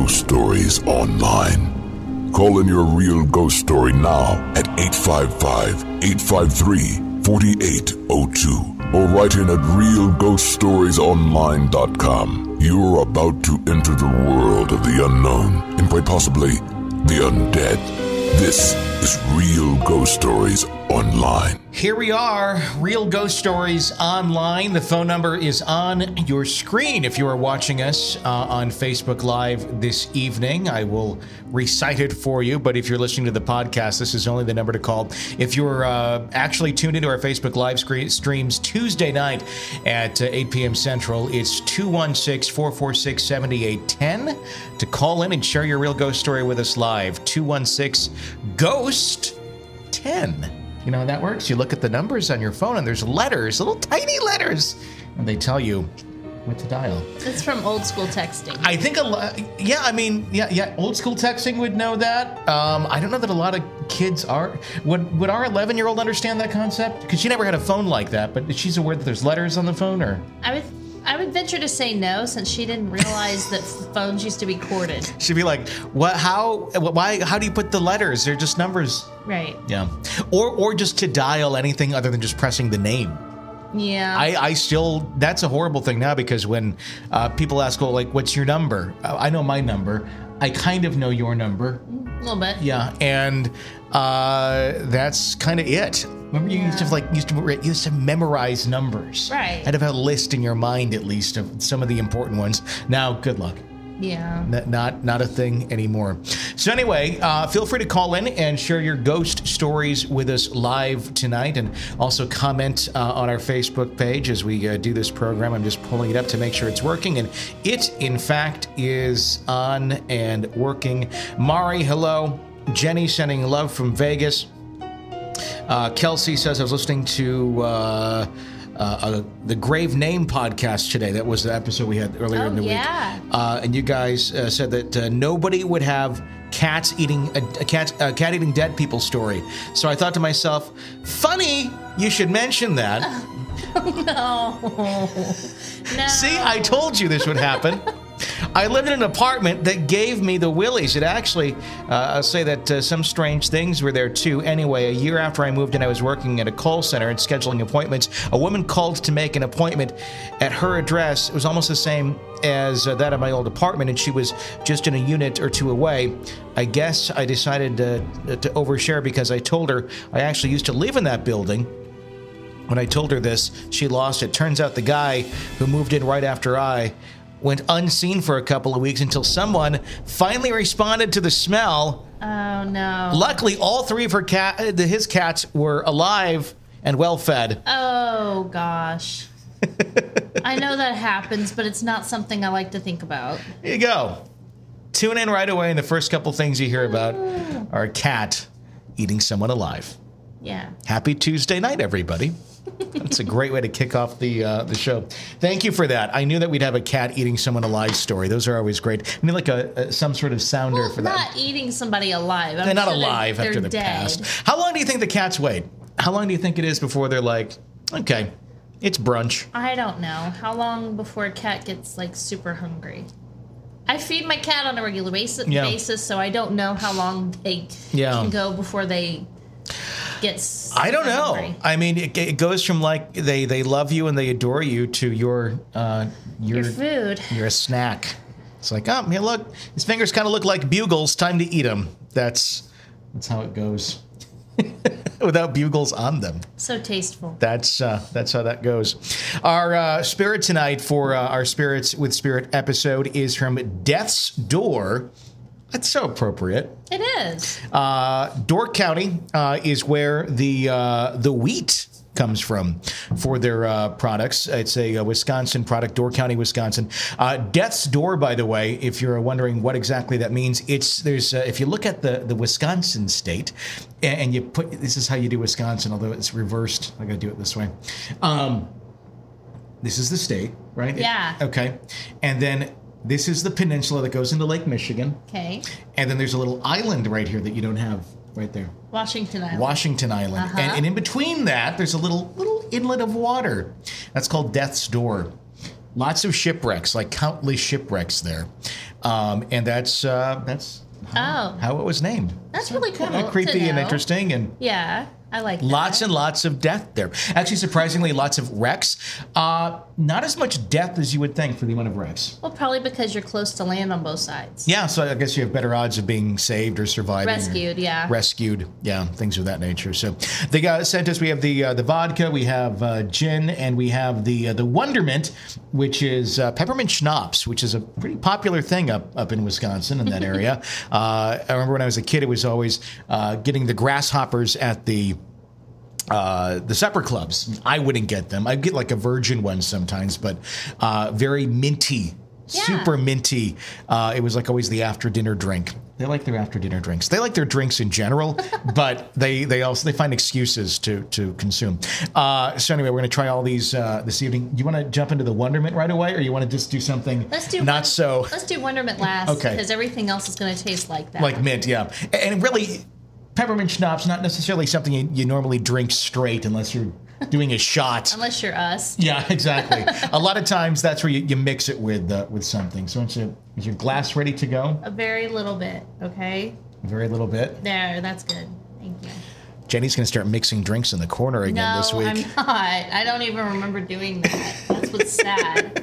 ghost stories online. Call in your real ghost story now at 855-853-4802 or write in at realghoststoriesonline.com. You're about to enter the world of the unknown and quite possibly the undead. This is Real Ghost Stories Online. Here we are, Real Ghost Stories Online. The phone number is on your screen if you are watching us on Facebook Live this evening. I will recite it for you, but if you're listening to the podcast, this is only the number to call. If you're actually tuned into our Facebook Live streams Tuesday night at 8 p.m. Central, it's 216-446-7810 to call in and share your real ghost story with us live. 216-GHOST-10. You know how that works? You look at the numbers on your phone and there's letters, little tiny letters, and they tell you what to dial. It's from old school texting. I think old school texting would know that. I don't know that a lot of kids are. Would our 11-year-old understand that concept? Because she never had a phone like that, but she's aware that there's letters on the phone, or? I would venture to say no, since she didn't realize that phones used to be corded. She'd be like, "What? How? Why? How do you put the letters? They're just numbers." Right. Yeah. Or just to dial anything other than just pressing the name. Yeah. I still, that's a horrible thing now, because when people ask, well, like, what's your number? I know my number. I kind of know your number. A little bit. Yeah. And that's kind of it. Remember, you used to memorize numbers. Right. I'd have a list in your mind, at least, of some of the important ones. Now, good luck. Yeah. Not a thing anymore. So anyway, feel free to call in and share your ghost stories with us live tonight, and also comment on our Facebook page as we do this program. I'm just pulling it up to make sure it's working, and it, in fact, is on and working. Mari, hello. Jenny sending love from Vegas. Kelsey says, I was listening to the Grave Name podcast today. That was the episode we had earlier in the week. And you guys said that nobody would have cat eating dead people story. So I thought to myself, funny, you should mention that. No. See, I told you this would happen. I lived in an apartment that gave me the willies. It actually, I'll say that some strange things were there too. Anyway, a year after I moved in, I was working at a call center and scheduling appointments. A woman called to make an appointment at her address. It was almost the same as that of my old apartment, and she was just in a unit or two away. I guess I decided to overshare because I told her I actually used to live in that building. When I told her this, she lost it. Turns out the guy who moved in right after I went unseen for a couple of weeks until someone finally responded to the smell. Oh, no. Luckily, all three of his cats were alive and well fed. Oh, gosh. I know that happens, but it's not something I like to think about. Here you go. Tune in right away, and the first couple things you hear about are a cat eating someone alive. Yeah. Happy Tuesday night, everybody. That's a great way to kick off the show. Thank you for that. I knew that we'd have a cat eating someone alive story. Those are always great. I need like some sort of sounder for that. Not eating somebody alive. They're not alive after the dead. past. How long do you think the cats wait? How long do you think it is before they're like, okay, it's brunch? I don't know. How long before a cat gets like super hungry? I feed my cat on a regular basis, so I don't know how long they can go before they get I don't know. Hungry. I mean, it goes from like they love you and they adore you to your food. You're a snack. It's like, oh, here, look, his fingers kind of look like bugles. Time to eat them. That's how it goes. Without bugles on them. So tasteful. That's how that goes. Our spirit tonight for our Spirits with Spirit episode is from Death's Door. That's so appropriate. It is. Door County is where the wheat comes from for their products. It's a Wisconsin product, Door County, Wisconsin. Death's Door, by the way, if you're wondering what exactly that means, if you look at the Wisconsin state and you put, this is how you do Wisconsin, although it's reversed. I gotta do it this way. This is the state, right? Yeah. Okay. And then this is the peninsula that goes into Lake Michigan. Okay. And then there's a little island right here that you don't have right there. Washington Island. Washington Island. Uh-huh. And in between that, there's a little inlet of water. That's called Death's Door. Lots of shipwrecks, like countless shipwrecks there. And that's how it was named. That's really cool. Kind of creepy and interesting. And yeah, I like that. Lots and lots of death there. Actually, surprisingly, lots of wrecks. Not as much death as you would think for the amount of wrecks. Well, probably because you're close to land on both sides. Yeah, so I guess you have better odds of being saved or surviving. Rescued, yeah, things of that nature. So they sent us, we have the vodka, we have gin, and we have the Wonderment, which is peppermint schnapps, which is a pretty popular thing up in Wisconsin in that area. I remember when I was a kid, it was always getting the grasshoppers at the supper clubs. I wouldn't get them. I'd get like a virgin one sometimes, but very minty, super minty. It was like always the after dinner drink. They like their after dinner drinks. They like their drinks in general, but they find excuses to consume. So anyway, we're going to try all these this evening. Do you want to jump into the Wonderment right away, or you want to just do something Let's do Wonderment last, okay, because everything else is going to taste like that. Like mint, yeah. And really, peppermint schnapps, not necessarily something you normally drink straight unless you're doing a shot. Unless you're us. Yeah, exactly. A lot of times that's where you mix it with something. So is your glass ready to go? A very little bit, okay? A very little bit? There, that's good. Thank you. Jenny's going to start mixing drinks in the corner again this week. No, I'm not. I don't even remember doing that. That's what's sad.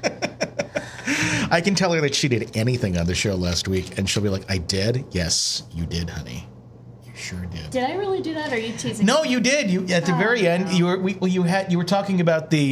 I can tell her that she did anything on the show last week, and she'll be like, I did? Yes, you did, honey. Sure did. Did I really do that, or are you teasing? No, you did. You at the very end. You were talking about the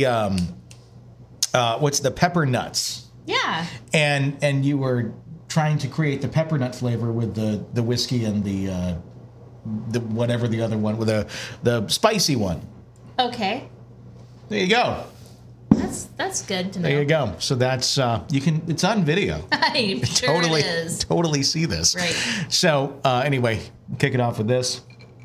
what's the pepper nuts? Yeah. And you were trying to create the pepper nut flavor with the whiskey and the whatever the other one with the spicy one. Okay. There you go. That's good to know. There you go. So that's it's on video. I'm sure it is. Totally see this. Right. So anyway, kick it off with this.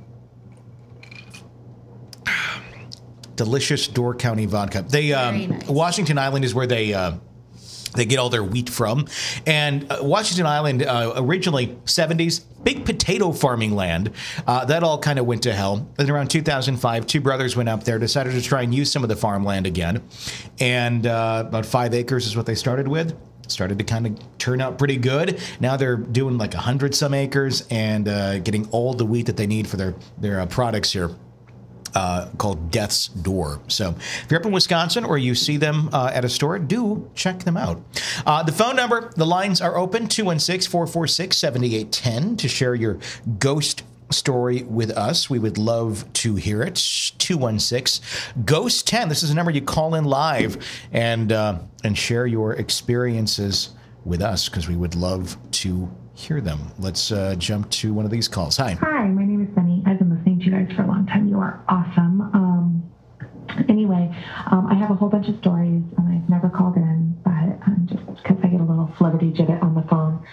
Delicious Door County vodka. Nice. Washington Island is where they get all their wheat from. And Washington Island, originally 70s, big potato farming land. That all kind of went to hell. Then around 2005, two brothers went up there, decided to try and use some of the farmland again. And about 5 acres is what they started with. Started to kind of turn out pretty good. Now they're doing like 100-some acres and getting all the wheat that they need for their products here. Called Death's Door. So if you're up in Wisconsin or you see them at a store, do check them out. The phone number, the lines are open, 216-446-7810 to share your ghost story with us. We would love to hear it. 216-GHOST-10. This is a number you call in live and share your experiences with us because we would love to hear them. Let's jump to one of these calls. Hi. Hi, my name is Sunny. I've been listening to you guys for a long time. You are awesome. Anyway, I have a whole bunch of stories, and I've never called in, but just because I get a little flibberty-gibbet on the phone,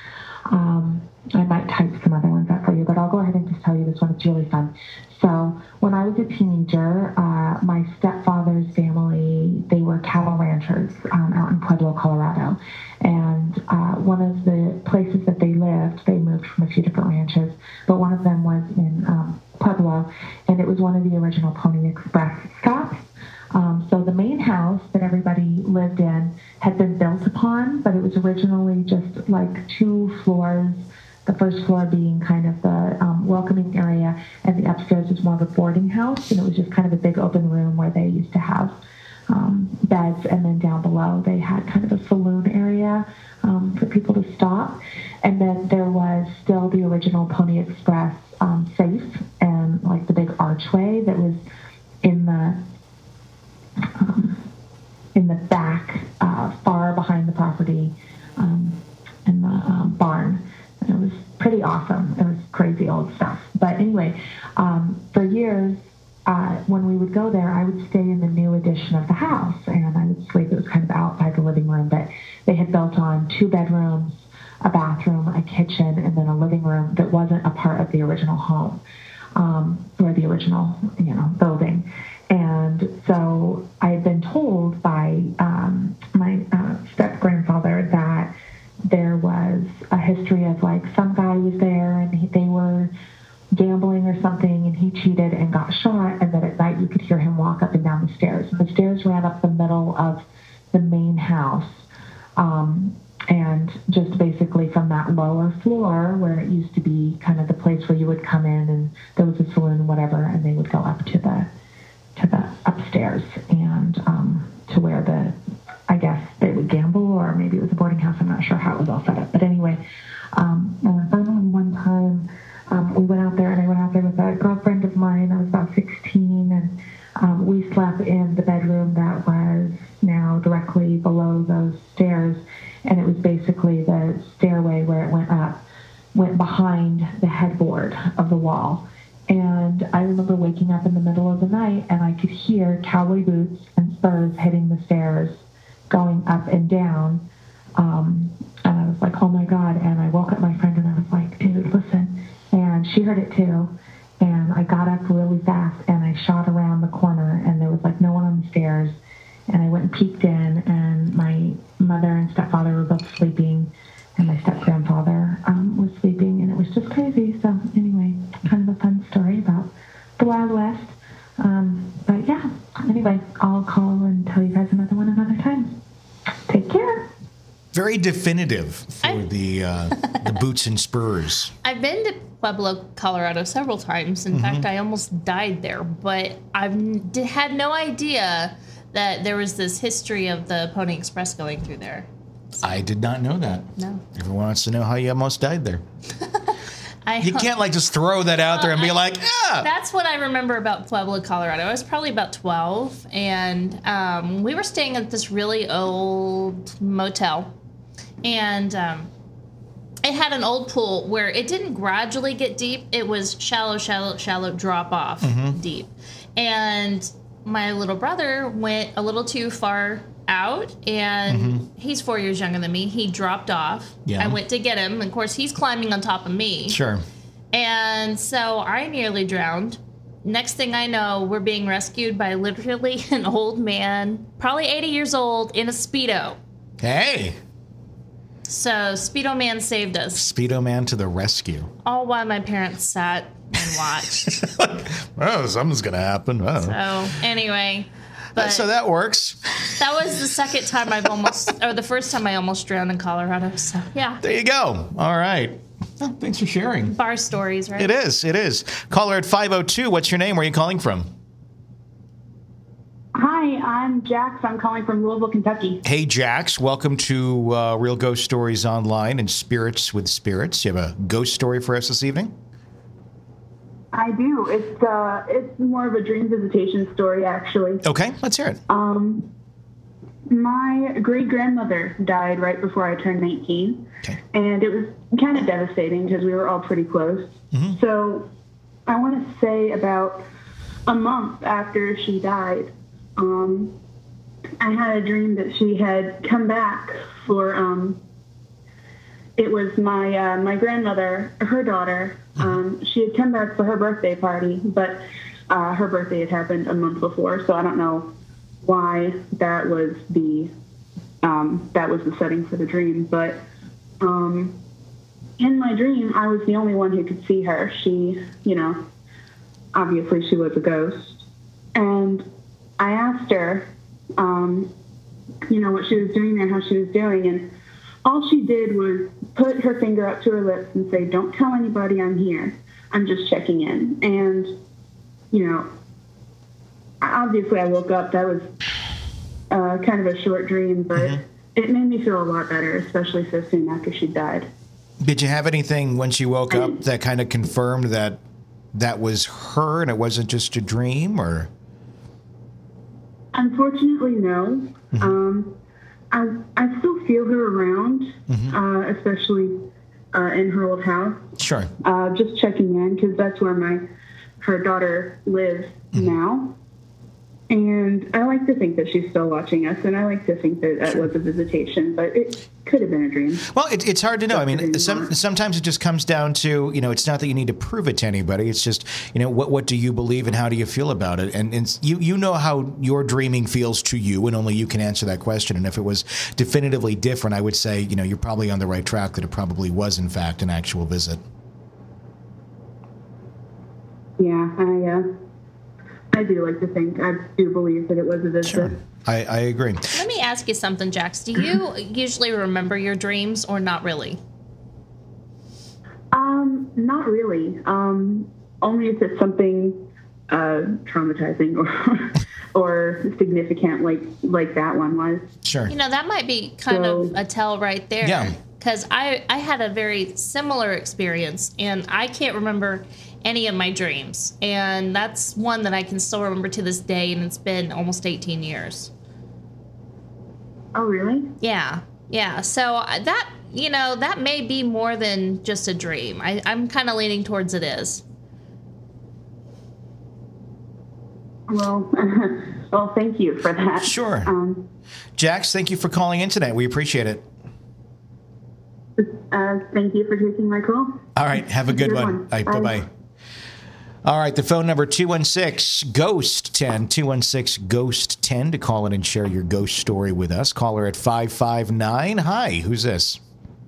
I might type some other ones out for you, but I'll go ahead and just tell you this one. It's really fun. So when I was a teenager, my stepfather's family, they were cattle ranchers out in Pueblo, Colorado. And one of the places that they lived, they moved from a few different ranches, but one of them was in Pueblo, and it was one of the original Pony Express stops. So the main house that everybody lived in had been built upon, but it was originally just like 2 floors, the first floor being kind of the welcoming area, and the upstairs was more of a boarding house, and it was just kind of a big open room where they used to have beds, and then down below they had kind of a saloon area for people to stop. And then there was still the original Pony Express safe and like the big archway that was in the back, far behind the property, in the barn. And it was pretty awesome. It was crazy old stuff. But anyway, for years, when we would go there, I would stay in the new addition of the house, and I would sleep. It was kind of outside the living room, but they had built on 2 bedrooms, a bathroom, a kitchen, and then a living room that wasn't a part of the original home, or the original, building. And so I had been told by my step-grandfather that there was a history of, like, some guy was there, and they were gambling or something, and he cheated and got shot, and that at night you could hear him walk up and down the stairs. And the stairs ran up the middle of the main house, And just basically from that lower floor where it used to be kind of the place where you would come in and there was a saloon, whatever, and they would go up to the upstairs and to where I guess they would gamble, or maybe it was a boarding house. I'm not sure how it was all set up. But anyway, and finally one time we went out there, and I went out there with a girlfriend of mine. I was about 16, and we slept in the bedroom that was now directly below those stairs. And it was basically the stairway where it went behind the headboard of the wall. And I remember waking up in the middle of the night, and I could hear cowboy boots and spurs hitting the stairs, going up and down. And I was like, oh my God. And I woke up my friend, and I was like, dude, listen. And she heard it too. And I got up really fast, and I shot around the corner, and there was like no one on the stairs. And I went and peeked in, and my mother and stepfather were both sleeping, and my step-grandfather was sleeping, and it was just crazy. So anyway, kind of a fun story about the Wild West. But yeah, anyway, I'll call and tell you guys another one another time. Take care. Very definitive for the boots and spurs. I've been to Pueblo, Colorado several times. In fact, I almost died there, but I've had no idea that there was this history of the Pony Express going through there. So. I did not know that. No. Everyone wants to know how you almost died there. You can't just throw that out there and be like, ah! That's what I remember about Pueblo, Colorado. I was probably about 12, and we were staying at this really old motel, and it had an old pool where it didn't gradually get deep. It was shallow drop off deep. And my little brother went a little too far out, and he's 4 years younger than me. He dropped off. Yeah. I went to get him. Of course, he's climbing on top of me. Sure. And so I nearly drowned. Next thing I know, we're being rescued by literally an old man, probably 80 years old, in a Speedo. Hey. So Speedo Man saved us. Speedo Man to the rescue. All while my parents sat and watched. Well, something's going to happen. Oh. So anyway. But so that works. That was the second time the first time I almost drowned in Colorado. So yeah. There you go. All right. Oh, thanks for sharing. Bar stories, right? It is. Caller at 502. What's your name? Where are you calling from? Hi, I'm Jax. I'm calling from Louisville, Kentucky. Hey, Jax. Welcome to Real Ghost Stories Online and Spirits with Spirits. You have a ghost story for us this evening? I do. It's more of a dream visitation story, actually. Okay, let's hear it. My great-grandmother died right before I turned 19, and it was kind of devastating because we were all pretty close. Mm-hmm. So I want to say about a month after she died, I had a dream that she had come back for, it was my grandmother, her daughter. She had come back for her birthday party, but her birthday had happened a month before, so I don't know why that was the setting for the dream. But in my dream, I was the only one who could see her. She, obviously she was a ghost. And I asked her, what she was doing there, how she was doing, and all she did was put her finger up to her lips and say, "Don't tell anybody I'm here. I'm just checking in." And, obviously I woke up. That was kind of a short dream, but it made me feel a lot better, especially so soon after she died. Did you have anything when she woke up that kind of confirmed that was her and it wasn't just a dream, or? Unfortunately, no. I still feel her around, especially in her old house. Sure. Just checking in, because that's where her daughter lives now. And I like to think that she's still watching us, and I like to think that was a visitation, but it could have been a dream. Well, it's hard to know. I mean, sometimes it just comes down to, it's not that you need to prove it to anybody. It's just, what do you believe and how do you feel about it? And you know how your dreaming feels to you, and only you can answer that question. And if it was definitively different, I would say, you're probably on the right track, that it probably was, in fact, an actual visit. Yeah, I do like to think, I do believe that it was a visit. Sure. I agree. Let me ask you something, Jax. Do you usually remember your dreams or not really? Not really. Only if it's something traumatizing or significant like that one was. Sure. You know, that might be kind of a tell right there. Yeah. Because I had a very similar experience, and I can't remember any of my dreams. And that's one that I can still remember to this day, and it's been almost 18 years. Oh, really? Yeah. Yeah. So that, you know, that may be more than just a dream. I'm kind of leaning towards it is. Well, well, thank you for that. Sure. Jax, thank you for calling in tonight. We appreciate it. Thank you for taking my call. All right. Have a good one. All right, bye-bye. All right. The phone number 216-GHOST-10, 216-GHOST-10 to call in and share your ghost story with us. Caller at 559. Hi. Who's this?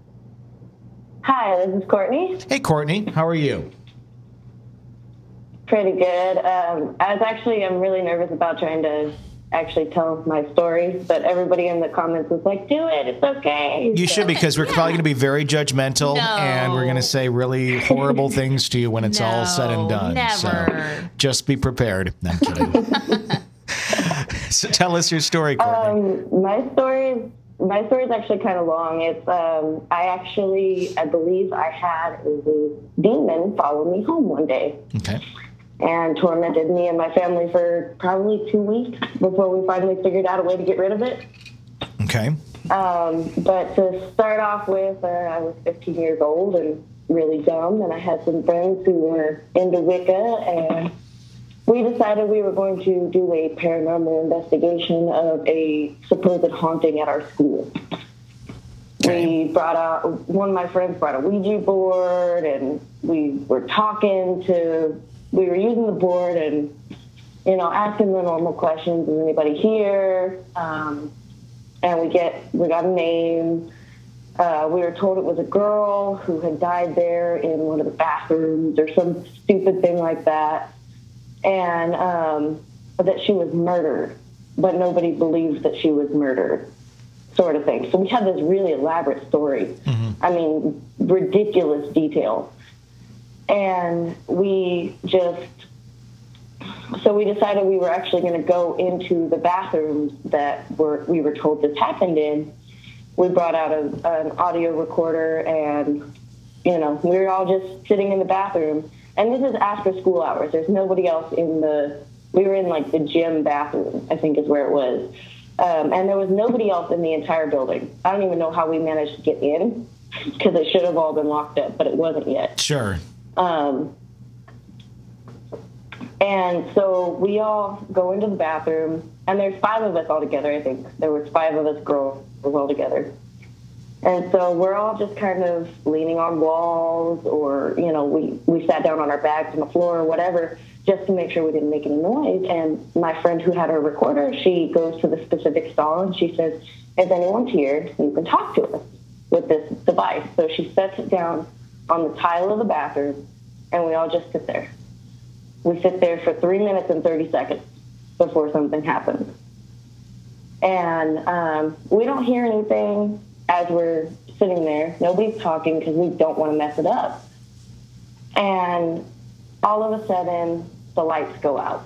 Hi, this is Courtney. Hey, Courtney. How are you? Pretty good. I'm really nervous about trying to actually tell my story, but everybody in the comments was like, do it, it's okay. You should, because we're probably going to be very judgmental, and we're going to say really horrible things to you when it's all said and done. Never. So just be prepared. No, I'm kidding. So tell us your story, Courtney. My story is actually kind of long. It's I believe I had a demon follow me home one day. Okay. And tormented me and my family for probably 2 weeks before we finally figured out a way to get rid of it. Okay. But to start off with, I was 15 years old and really dumb, and I had some friends who were into Wicca, and we decided we were going to do a paranormal investigation of a supposed haunting at our school. Okay. One of my friends brought a Ouija board, and we were using the board and, you know, asking the normal questions. Is anybody here? And we got a name. We were told it was a girl who had died there in one of the bathrooms or some stupid thing like that. And that she was murdered, but nobody believed that she was murdered, sort of thing. So we had this really elaborate story. Mm-hmm. I mean, ridiculous detail. And we decided we were actually going to go into the bathrooms that we were told this happened in. We brought out an audio recorder, and, you know, we were all just sitting in the bathroom. And this is after school hours. There's nobody else we were in like the gym bathroom, I think is where it was. And there was nobody else in the entire building. I don't even know how we managed to get in, because it should have all been locked up, but it wasn't yet. Sure. And so we all go into the bathroom, and there's 5 of us all together, I think. There was 5 of us girls all together. And so we're all just kind of leaning on walls, or, you know, we sat down on our bags on the floor or whatever, just to make sure we didn't make any noise. And my friend who had her recorder, she goes to the specific stall, and she says, if anyone's here, you can talk to us with this device. So she sets it down on the tile of the bathroom, and we all just sit there. We sit there for 3 minutes and 30 seconds before something happens. And we don't hear anything as we're sitting there. Nobody's talking because we don't want to mess it up. And all of a sudden, the lights go out.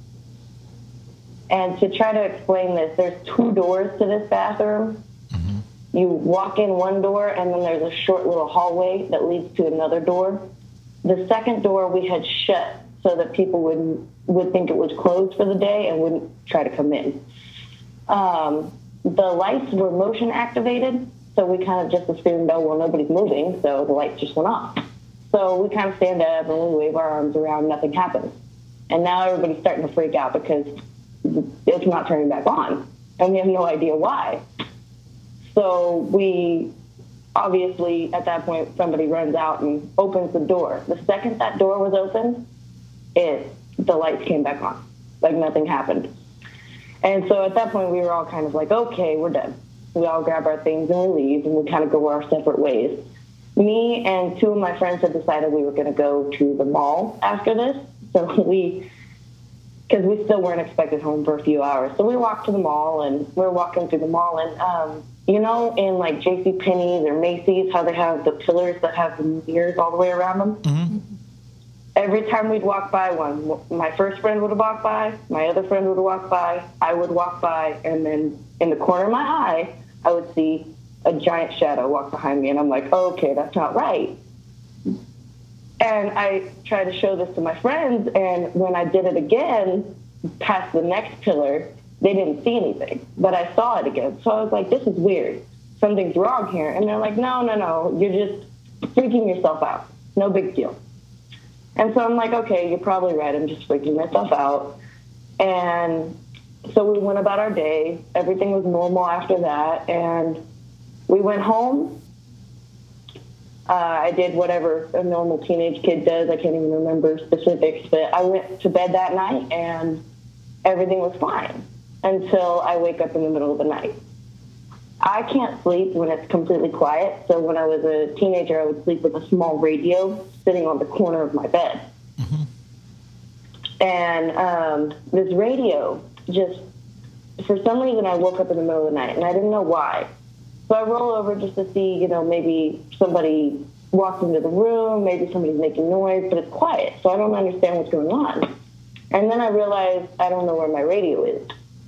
And to try to explain this, there's 2 doors to this bathroom. Mm-hmm. You walk in one door, and then there's a short little hallway that leads to another door. The second door we had shut so that people would think it was closed for the day and wouldn't try to come in. The lights were motion activated, so we kind of just assumed, oh, well, nobody's moving, so the lights just went off. So we kind of stand up and we wave our arms around, nothing happens. And now everybody's starting to freak out because it's not turning back on, and we have no idea why. So we obviously, at that point, somebody runs out and opens the door. The second that door was open, the lights came back on, like nothing happened. And so at that point, we were all kind of like, okay, we're done. We all grab our things and we leave, and we kind of go our separate ways. Me and 2 of my friends had decided we were going to go to the mall after this. So we because we still weren't expected home for a few hours. So we walked to the mall, and we're walking through the mall, and you know, in like JCPenney's or Macy's, how they have the pillars that have the mirrors all the way around them? Mm-hmm. Every time we'd walk by one, my first friend would walk by, my other friend would walk by, I would walk by, and then in the corner of my eye, I would see a giant shadow walk behind me, and I'm like, oh, okay, that's not right. And I tried to show this to my friends, and when I did it again, past the next pillar, they didn't see anything, but I saw it again. So I was like, this is weird. Something's wrong here. And they're like, no, you're just freaking yourself out. No big deal. And so I'm like, okay, you're probably right. I'm just freaking myself out. And so we went about our day. Everything was normal after that. And we went home. I did whatever a normal teenage kid does. I can't even remember specifics. But I went to bed that night, and everything was fine until I wake up in the middle of the night. I can't sleep when it's completely quiet. So when I was a teenager, I would sleep with a small radio sitting on the corner of my bed. Mm-hmm. And this radio just, for some reason, I woke up in the middle of the night, and I didn't know why. So I roll over just to see, you know, maybe somebody walked into the room, maybe somebody's making noise, but it's quiet, so I don't understand what's going on. And then I realized I don't know where my radio is.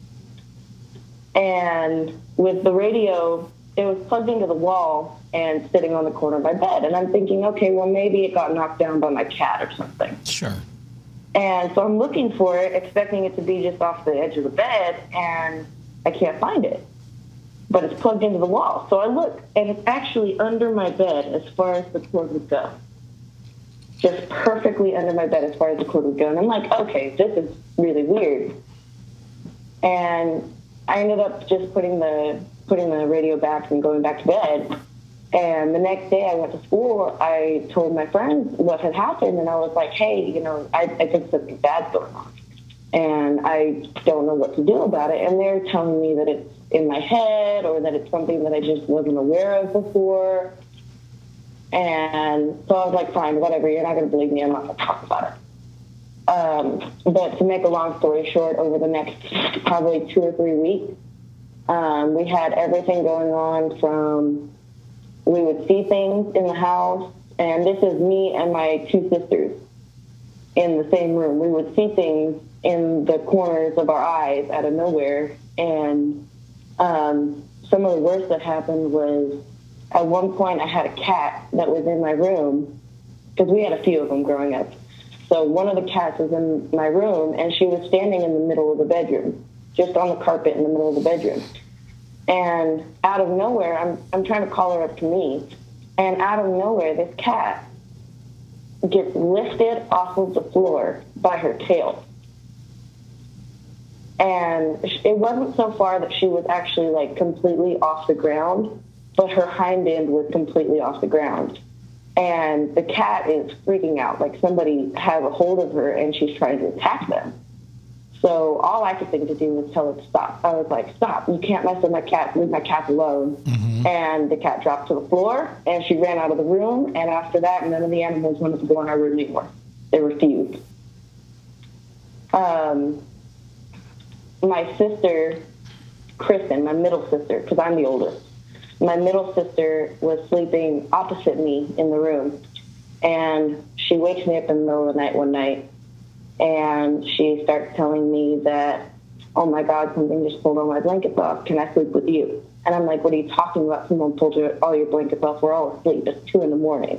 And with the radio, it was plugged into the wall and sitting on the corner of my bed. And I'm thinking, okay, well, maybe it got knocked down by my cat or something. Sure. And so I'm looking for it, expecting it to be just off the edge of the bed, and I can't find it. But it's plugged into the wall. So I look, and it's actually under my bed as far as the cord would go. Just perfectly under my bed as far as the cord would go. And I'm like, okay, this is really weird. And I ended up just putting the radio back and going back to bed. And the next day I went to school. I told my friends what had happened, and I was like, hey, you know, I think something bad's going on. And I don't know what to do about it. And they're telling me that it's in my head or that it's something that I just wasn't aware of before. And so I was like, fine, whatever, you're not going to believe me, I'm not going to talk about it. But to make a long story short, over the next probably 2 or 3 weeks, we had everything going on from, we would see things in the house, and this is me and my 2 sisters in the same room. We would see things in the corners of our eyes out of nowhere, and some of the worst that happened was, at one point I had a cat that was in my room, because we had a few of them growing up. So one of the cats was in my room, and she was standing in the middle of the bedroom, just on the carpet in the middle of the bedroom. And out of nowhere, I'm trying to call her up to me, and out of nowhere, this cat gets lifted off of the floor by her tail. And it wasn't so far that she was actually like completely off the ground, but her hind end was completely off the ground. And the cat is freaking out, like somebody has a hold of her and she's trying to attack them. So all I could think to do was tell her to stop. I was like, stop, you can't mess with my cat, leave my cat alone. Mm-hmm. And the cat dropped to the floor, and she ran out of the room, and after that, none of the animals wanted to go in our room anymore. They refused. My sister, Kristen, my middle sister, because I'm the oldest, my middle sister was sleeping opposite me in the room, and she wakes me up in the middle of the night one night, and she starts telling me that, oh my God, something just pulled all my blankets off. Can I sleep with you? And I'm like, what are you talking about? Someone pulled all your blankets off. We're all asleep. It's 2 a.m.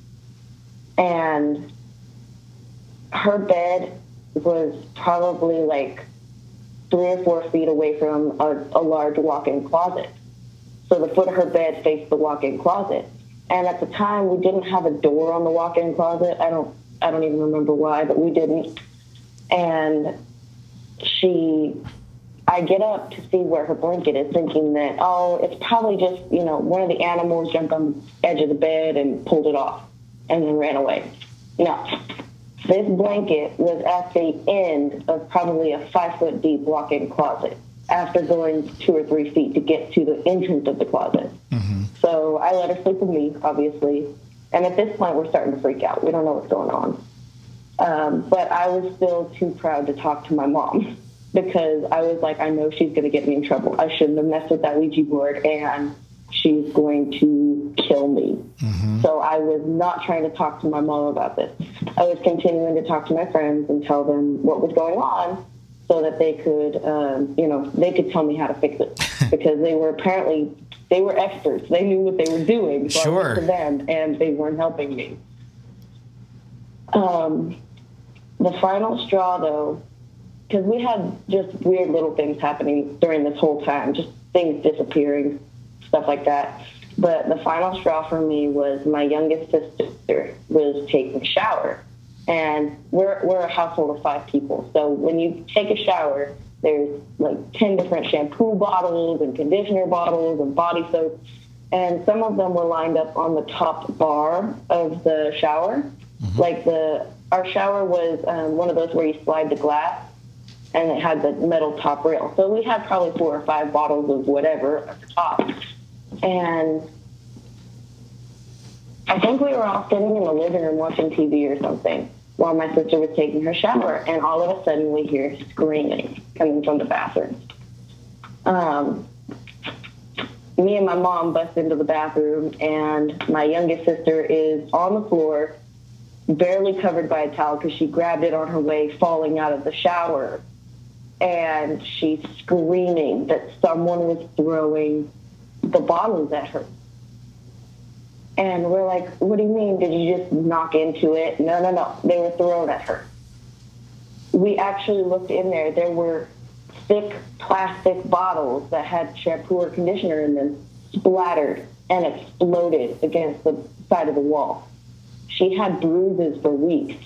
And her bed was probably like 3 or 4 feet away from a large walk-in closet. So the foot of her bed faced the walk-in closet. And at the time, we didn't have a door on the walk-in closet. I don't even remember why, but we didn't. And I get up to see where her blanket is, thinking that, oh, it's probably just, you know, one of the animals jumped on the edge of the bed and pulled it off and then ran away. No. This blanket was at the end of probably a 5-foot deep walk-in closet after going 2 or 3 feet to get to the entrance of the closet. Mm-hmm. So I let her sleep with me, obviously. And at this point, we're starting to freak out. We don't know what's going on. But I was still too proud to talk to my mom because I was like, I know she's going to get me in trouble. I shouldn't have messed with that Ouija board, and she's going to kill me. So I was not trying to talk to my mom about this. I was continuing to talk to my friends and tell them what was going on so that they could, they could tell me how to fix it because they were experts. They knew what they were doing. So I went to them, and they weren't helping me. The final straw, though, because we had just weird little things happening during this whole time, just things disappearing, stuff like that. But the final straw for me was my youngest sister was taking a shower. And we're a household of 5 people. So when you take a shower, there's like 10 different shampoo bottles and conditioner bottles and body soap. And some of them were lined up on the top bar of the shower. Like our shower was one of those where you slide the glass, and it had the metal top rail. So we had probably 4 or 5 bottles of whatever at the top. And I think we were all sitting in the living room watching TV or something while my sister was taking her shower, and all of a sudden we hear screaming coming from the bathroom. Me and my mom bust into the bathroom, and my youngest sister is on the floor, barely covered by a towel because she grabbed it on her way falling out of the shower. And she's screaming that someone was throwing the bottles at her. And we're like, what do you mean? Did you just knock into it? No. They were thrown at her. We actually looked in there. There were thick plastic bottles that had shampoo or conditioner in them splattered and exploded against the side of the wall. She had bruises for weeks.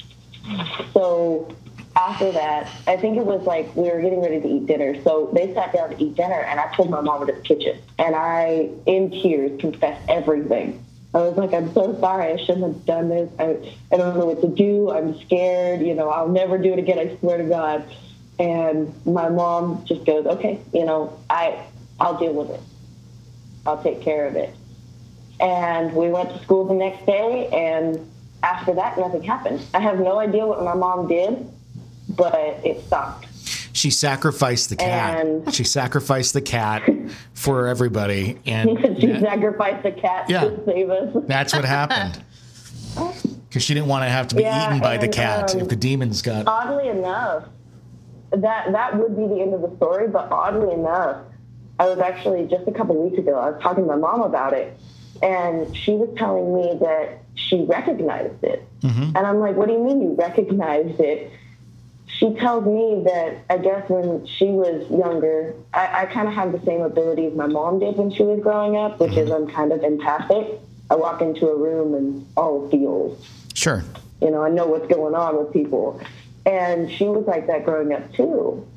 So after that, I think it was like we were getting ready to eat dinner. So they sat down to eat dinner, and I pulled my mom into the kitchen. And I, in tears, confessed everything. I was like, I'm so sorry. I shouldn't have done this. I don't know what to do. I'm scared. I'll never do it again. I swear to God. And my mom just goes, okay, I'll deal with it. I'll take care of it. And we went to school the next day, and after that, nothing happened. I have no idea what my mom did, but it stopped. She sacrificed the cat. She sacrificed the cat for everybody. And she sacrificed the cat to save us. That's what happened. Because she didn't want to have to be eaten by the cat if the demons got... Oddly enough, that would be the end of the story, but oddly enough, I was actually, just a couple weeks ago, I was talking to my mom about it, and she was telling me that she recognized it. And I'm like, what do you mean you recognized it? She tells me that, I guess when she was younger, I kind of have the same abilities my mom did when she was growing up, which is I'm kind of empathic. I walk into a room and all feels. Sure. I know what's going on with people. And she was like that growing up, too.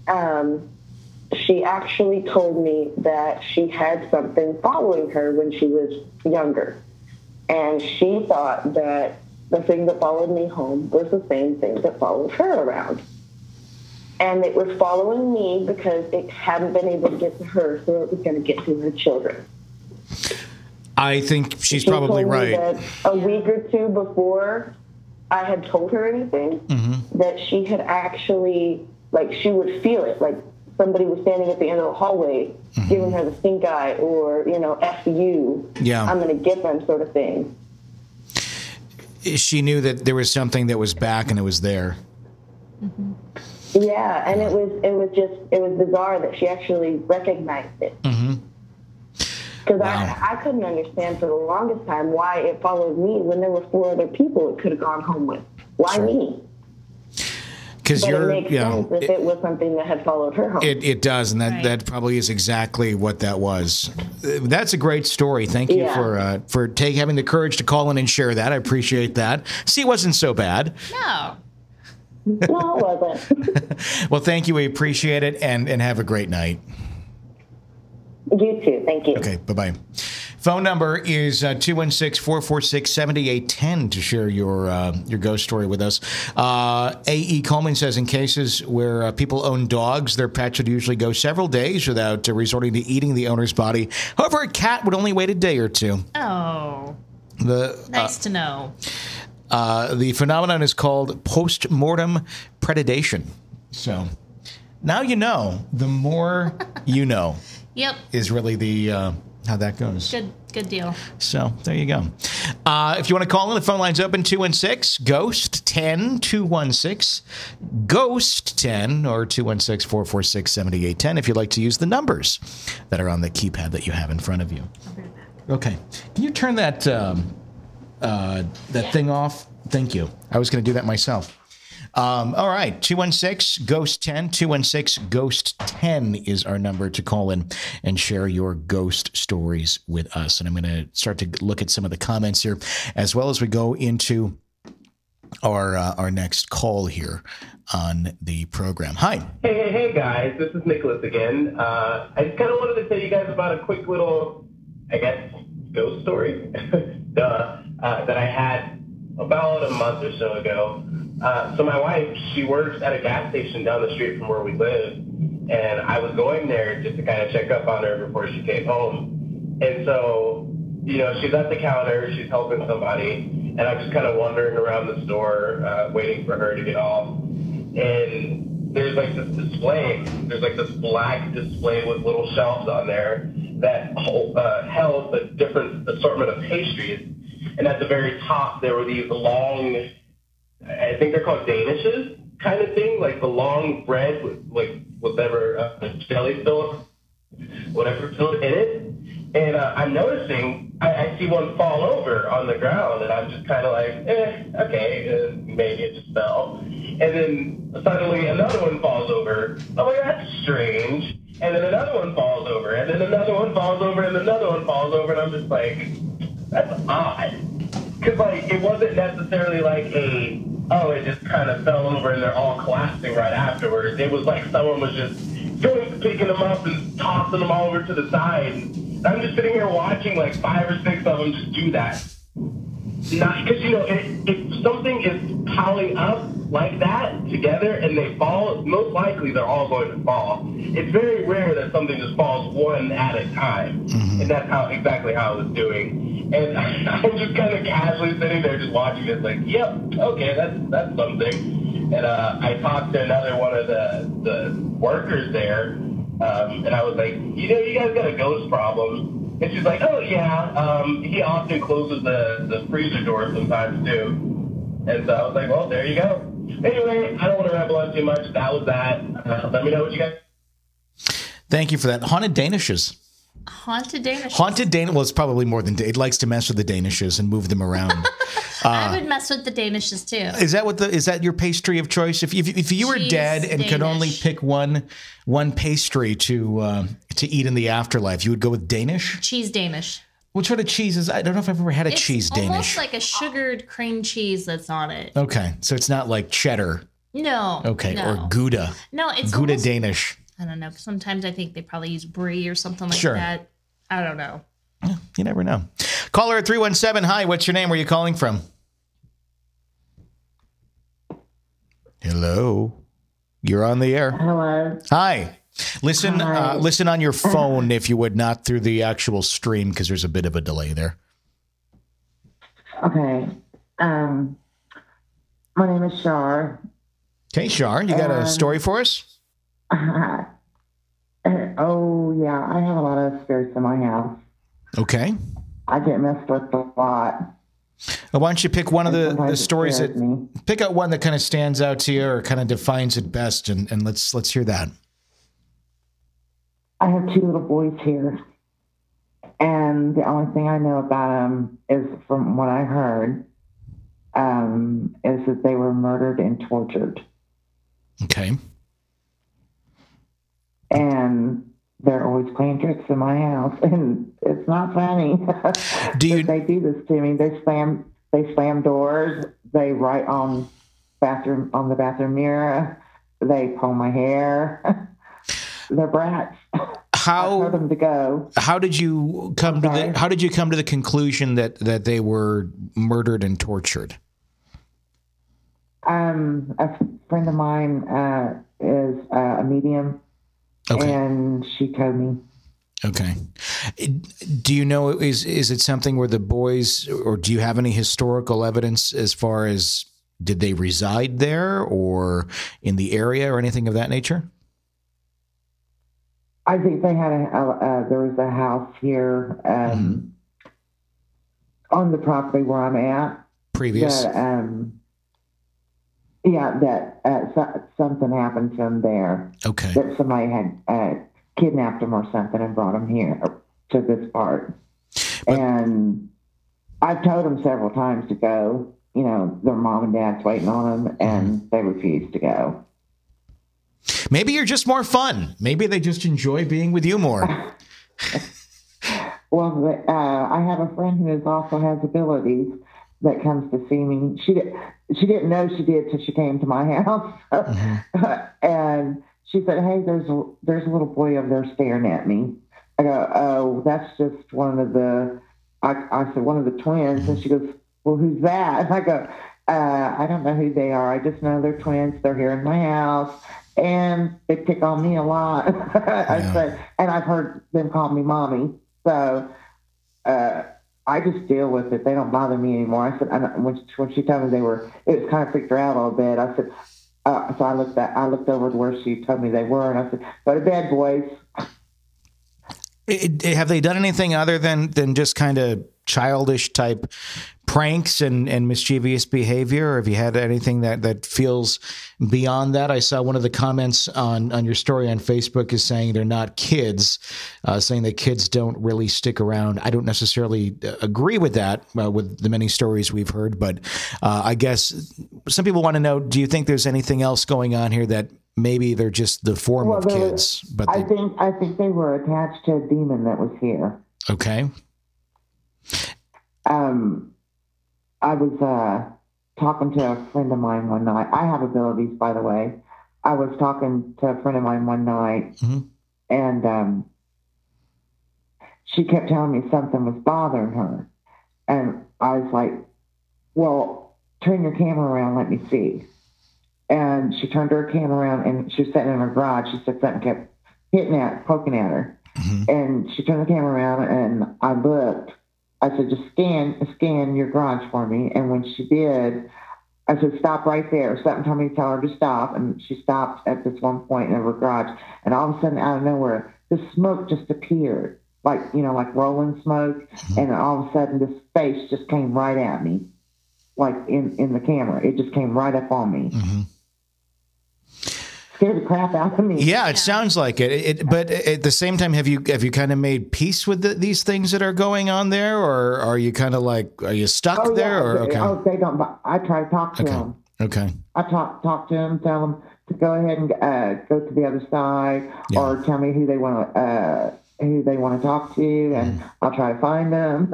She actually told me that she had something following her when she was younger. And she thought that the thing that followed me home was the same thing that followed her around. And it was following me because it hadn't been able to get to her, so it was going to get to her children. I think she's probably right. That a week or two before I had told her anything, that she had actually, she would feel it, like somebody was standing at the end of the hallway giving her the stink eye or, F you, I'm going to get them sort of thing. She knew that there was something that was back and it was there. Yeah, and it was bizarre that she actually recognized it. Because I couldn't understand for the longest time why it followed me when there were 4 other people it could have gone home with. Why me? Because it makes sense if it was something that had followed her home. It does, and that probably is exactly what that was. That's a great story. Thank you for having the courage to call in and share that. I appreciate that. See, it wasn't so bad. No. No, it wasn't. Well, thank you. We appreciate it, and have a great night. You too. Thank you. Okay, bye-bye. Phone number is 216-446-7810 to share your ghost story with us. A.E. Coleman says in cases where people own dogs, their pet should usually go several days without resorting to eating the owner's body. However, a cat would only wait a day or two. Oh. Nice to know. The phenomenon is called post-mortem predation. So now you know. The more you know. Yep. Is really the how that goes. Good deal. So there you go. If you want to call in, the phone line's open, 216-GHOST-10, 216-GHOST-10, or 216-446-7810 if you'd like to use the numbers that are on the keypad that you have in front of you. Okay. Can you turn that thing off? Thank you. I was going to do that myself. All right, 216-GHOST-10, 216-GHOST-10 is our number to call in and share your ghost stories with us. And I'm going to start to look at some of the comments here as well as we go into our next call here on the program. Hi. Hey, guys. This is Nicholas again. I just kind of wanted to tell you guys about a quick little, I guess, ghost story that I had about a month or so ago. So my wife, she works at a gas station down the street from where we live, and I was going there just to kind of check up on her before she came home. And so, she's at the counter, she's helping somebody, and I'm just kind of wandering around the store, waiting for her to get off. And there's like this display, there's like this black display with little shelves on there that held a different assortment of pastries. And at the very top, there were these long, I think they're called danishes kind of thing, like the long bread with like whatever jelly filled, whatever filled in it. And I'm noticing I see one fall over on the ground, and I'm just kind of like, okay, maybe it just fell. And then suddenly another one falls over. I'm like, that's strange. And then another one falls over, and then another one falls over, and another one falls over, and I'm just like, that's odd. Because, like, it wasn't necessarily like it just kind of fell over and they're all collapsing right afterwards. It was like someone was just picking them up and tossing them all over to the side. And I'm just sitting here watching like 5 or 6 of them just do that. Because, if something is piling up like that together and they fall, most likely they're all going to fall. It's very rare that something just falls one at a time. Mm-hmm. And that's exactly how I was doing. And I'm just kind of casually sitting there just watching this like, yep, okay, that's something. And I talked to another one of the workers there, and I was like, you guys got a ghost problem. And she's like, oh, yeah, he often closes the freezer door sometimes, too. And so I was like, well, there you go. Anyway, I don't want to ramble on too much. That was that. Let me know what you guys... Thank you for that. Haunted Danishes. Haunted Danishes. Haunted Danish. Well, it's probably more than... It likes to mess with the Danishes and move them around. I would mess with the Danishes, too. Is that your pastry of choice? If you were dead and could only pick one pastry to eat in the afterlife, you would go with Danish? Cheese Danish. What sort of cheese is? I don't know if I've ever had a cheese Danish. It's almost like a sugared cream cheese that's on it. Okay, so it's not like cheddar. No. Okay, no. or Gouda. No, it's Gouda almost, Danish. I don't know. Sometimes I think they probably use brie or something like sure. that. I don't know. You never know. Caller at 317. Hi, what's your name? Where are you calling from? Hello. You're on the air. Hello. Hi. Listen on your phone, if you would, not through the actual stream, because there's a bit of a delay there. Okay. My name is Shar. Okay, Shar, you got a story for us? Oh, yeah. I have a lot of spirits in my house. Okay. I get messed with a lot. Well, why don't you pick one of the stories pick out one that kind of stands out to you or kind of defines it best, and let's hear that. I have 2 little boys here, and the only thing I know about them is from what I heard, is that they were murdered and tortured. Okay. And they're always playing tricks in my house, and it's not funny. They do this to me. They slam doors. They write on the bathroom mirror. They pull my hair. They're brats. I told them to go. How did you come to the conclusion that they were murdered and tortured? A friend of mine is a medium, okay. And she told me. Okay. Do you know, is it something where the boys, or do you have any historical evidence as far as did they reside there or in the area or anything of that nature? I think they had there was a house here on the property where I'm at. Previous? That something happened to them there. Okay. That somebody had kidnapped them or something and brought them here to this part. And I've told them several times to go. You know, their mom and dad's waiting on them, and they refuse to go. Maybe you're just more fun. Maybe they just enjoy being with you more. Well, I have a friend who also has abilities that comes to see me. She didn't know she did till she came to my house, and she said, "Hey, there's a little boy over there staring at me." I go, "Oh, that's just one of the." I said, "One of the twins," and she goes, "Well, who's that?" And I go, "I don't know who they are. I just know they're twins. They're here in my house, and they pick on me a lot." I said, and I've heard them call me mommy. So I just deal with it. They don't bother me anymore. I said, when she told me it was kind of freaked her out a little bit. I said, so I looked over to where she told me they were, and I said, "Go to bed, boys." Have they done anything other than just kind of childish type pranks and mischievous behavior, or have you had anything that feels beyond that? I saw one of the comments on your story on Facebook is saying they're not kids, saying that kids don't really stick around. I don't necessarily agree with that with the many stories we've heard, but I guess some people want to know, do you think there's anything else going on here that maybe they're just the form of kids? But I think they were attached to a demon that was here. Okay. I was talking to a friend of mine one night. I have abilities, by the way. I was talking to a friend of mine one night, and she kept telling me something was bothering her. And I was like, "Well, turn your camera around, let me see." And she turned her camera around, and she was sitting in her garage. She said something kept poking at her. And she turned the camera around, and I looked. I said, "Just scan your garage for me." And when she did, I said, "Stop right there." Something told me to tell her to stop. And she stopped at this one point in her garage. And all of a sudden, out of nowhere, the smoke just appeared, like rolling smoke. And all of a sudden, this face just came right at me, like in the camera. It just came right up on me. Scared the crap out of me. Yeah, it sounds like it. But at the same time, have you kind of made peace with these things that are going on there, or are you kind of like, are you stuck there? Or they don't. I try to talk to them. Okay. I talk to them, tell them to go ahead and go to the other side, or tell me who they want to talk to, and I'll try to find them.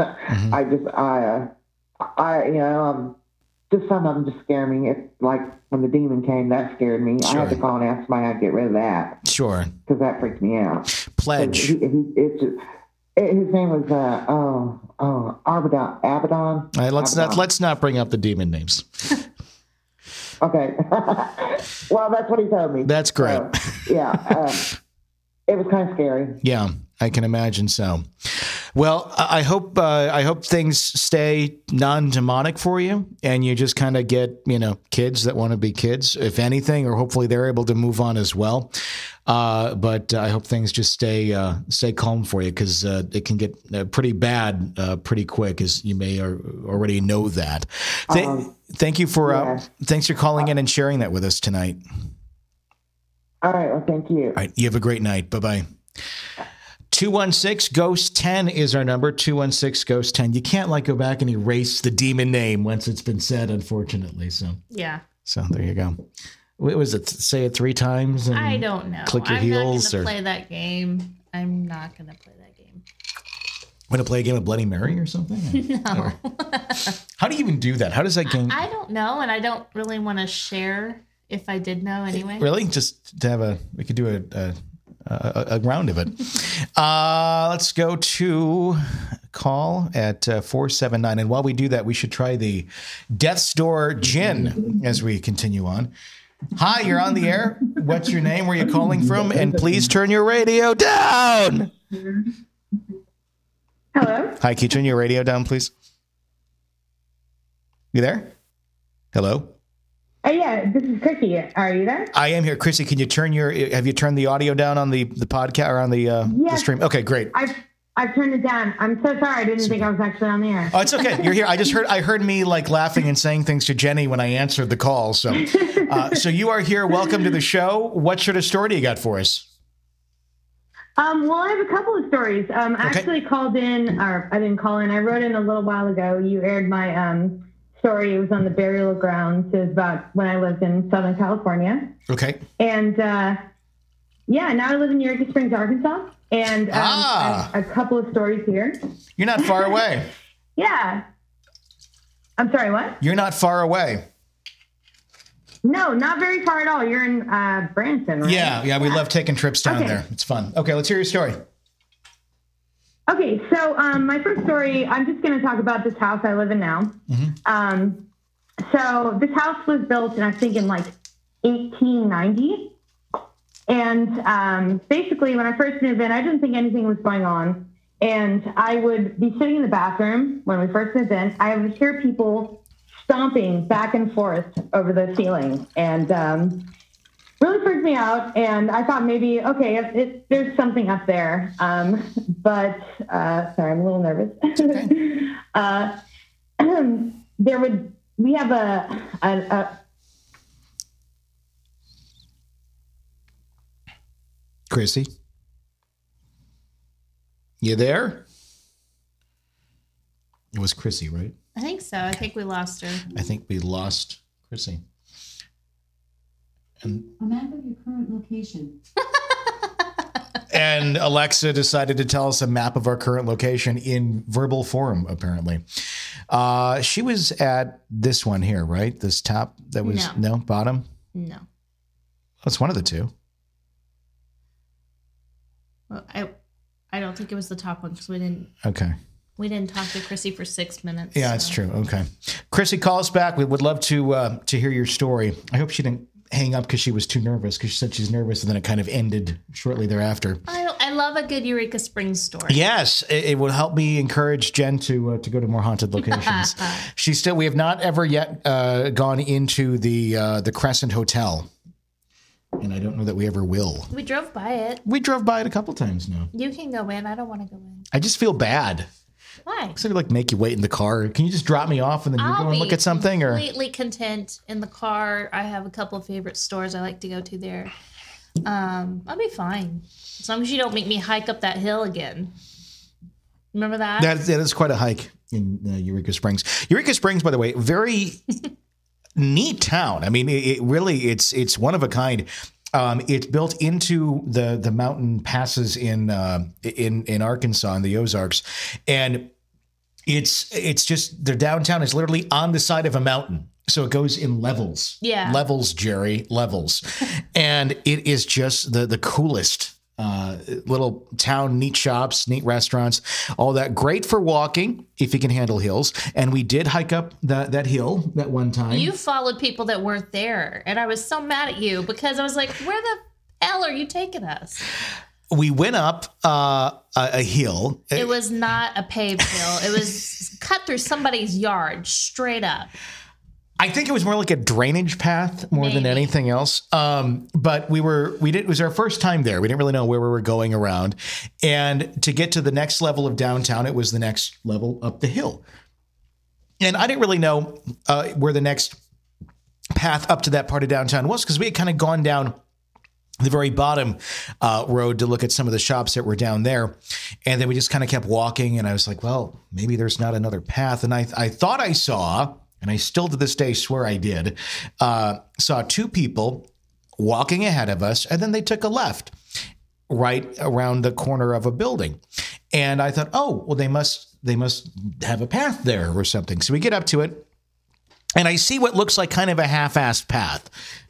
Just some of them just scare me. It's like when the demon came, that scared me. Sure. I had to call and ask somebody how to get rid of that. Sure. Because that freaked me out. Pledge. His name was Abaddon. Let's not bring up the demon names. Okay. Well, that's what he told me. That's great. It was kind of scary. Yeah, I can imagine so. Well, I hope things stay non-demonic for you, and you just kind of get, kids that want to be kids, if anything, or hopefully they're able to move on as well. But I hope things just stay calm for you, because it can get pretty bad pretty quick, as you may already know that. Thank you for thanks for calling in and sharing that with us tonight. All right. Well, thank you. All right. You have a great night. Bye-bye. 216-GHOST-10 is our number, 216-GHOST-10. You can't go back and erase the demon name once it's been said, unfortunately. So there you go. What was it? Say it 3 times? And I don't know. Click your heels? I'm not going to play that game. I'm not going to play that game. Want to play a game of Bloody Mary or something? No. How do you even do that? How does that game? I don't know, and I don't really want to share if I did know anyway. Really? Just to we could do a round of it. Let's go to call at 479. And while we do that, we should try the Death's Door Gin as we continue on. Hi, you're on the air. What's your name? Where are you calling from? And please turn your radio down. Hello? Hi, can you turn your radio down, please? You there? Hello? Yeah, this is Chrissy. Are you there? I am here. Chrissy, can you have you turned the audio down on the podcast or on the stream? Okay, great. I've turned it down. I'm so sorry. I didn't think I was actually on the air. Oh, it's okay. You're here. I heard me like laughing and saying things to Jenny when I answered the call. So, so you are here. Welcome to the show. What sort of story do you got for us? Well, I have a couple of stories. I actually called in, or I didn't call in. I wrote in a little while ago. You aired my story. It was on the burial grounds. It was about when I lived in Southern California. Okay. And now I live in Eureka Springs, Arkansas. And I have a couple of stories here. You're not far away. Yeah. I'm sorry, what? You're not far away. No, not very far at all. You're in Branson, right? Yeah. We love taking trips down there. It's fun. Okay, let's hear your story. Okay, so my first story, I'm just going to talk about this house I live in now. Mm-hmm. So this house was built, I think, in like 1890. And basically, when I first moved in, I didn't think anything was going on. And I would be sitting in the bathroom when we first moved in. I would hear people stomping back and forth over the ceiling. And really freaked me out. And I thought maybe, okay, there's something up there. But sorry, I'm a little nervous. Okay. We have a Chrissy, you there? It was Chrissy, right? I think so. I think we lost her. I think we lost Chrissy. And a map of your current location. And Alexa decided to tell us a map of our current location in verbal form, apparently. She was at this one here, right? This top that was, no bottom? No. That's one of the two. Well, I don't think it was the top one because we didn't. Okay. We didn't talk to Chrissy for 6 minutes. Yeah, that's true. Okay. Chrissy, call us back. We would love to hear your story. I hope she didn't hang up because she was too nervous, because she said she's nervous, and then it kind of ended shortly thereafter. I love a good Eureka Springs story. Yes, it would help me encourage Jen to go to more haunted locations. We have not ever yet gone into the Crescent Hotel. And I don't know that we ever will. We drove by it. We drove by it a couple times now. You can go in. I don't want to go in. I just feel bad. Why? So like make you wait in the car. Can you just drop me off and then you go and look at something? Or completely content in the car. I have a couple of favorite stores I like to go to there. I'll be fine as long as you don't make me hike up that hill again. Remember that? That is quite a hike in Eureka Springs. Eureka Springs, by the way, very neat town. I mean, it's one of a kind. It's built into the mountain passes in Arkansas in the Ozarks, and it's just their downtown is literally on the side of a mountain, so it goes in levels. Yeah, levels, Jerry, levels, and it is just the coolest. Little town, neat shops, neat restaurants, all that. Great for walking if you can handle hills. And we did hike up that hill that one time. You followed people that weren't there, and I was so mad at you because I was like, where the hell are you taking us? We went up a hill. It was not a paved hill. It was cut through somebody's yard straight up. I think it was more like a drainage path more than anything else. But it was our first time there. We didn't really know where we were going around. And to get to the next level of downtown, it was the next level up the hill. And I didn't really know where the next path up to that part of downtown was, because we had kind of gone down the very bottom road to look at some of the shops that were down there. And then we just kind of kept walking. And I was like, well, maybe there's not another path. And I thought I saw... and I still to this day swear I did, saw two people walking ahead of us, and then they took a left right around the corner of a building. And I thought, oh, well, they must have a path there or something. So we get up to it, and I see what looks like kind of a half-assed path.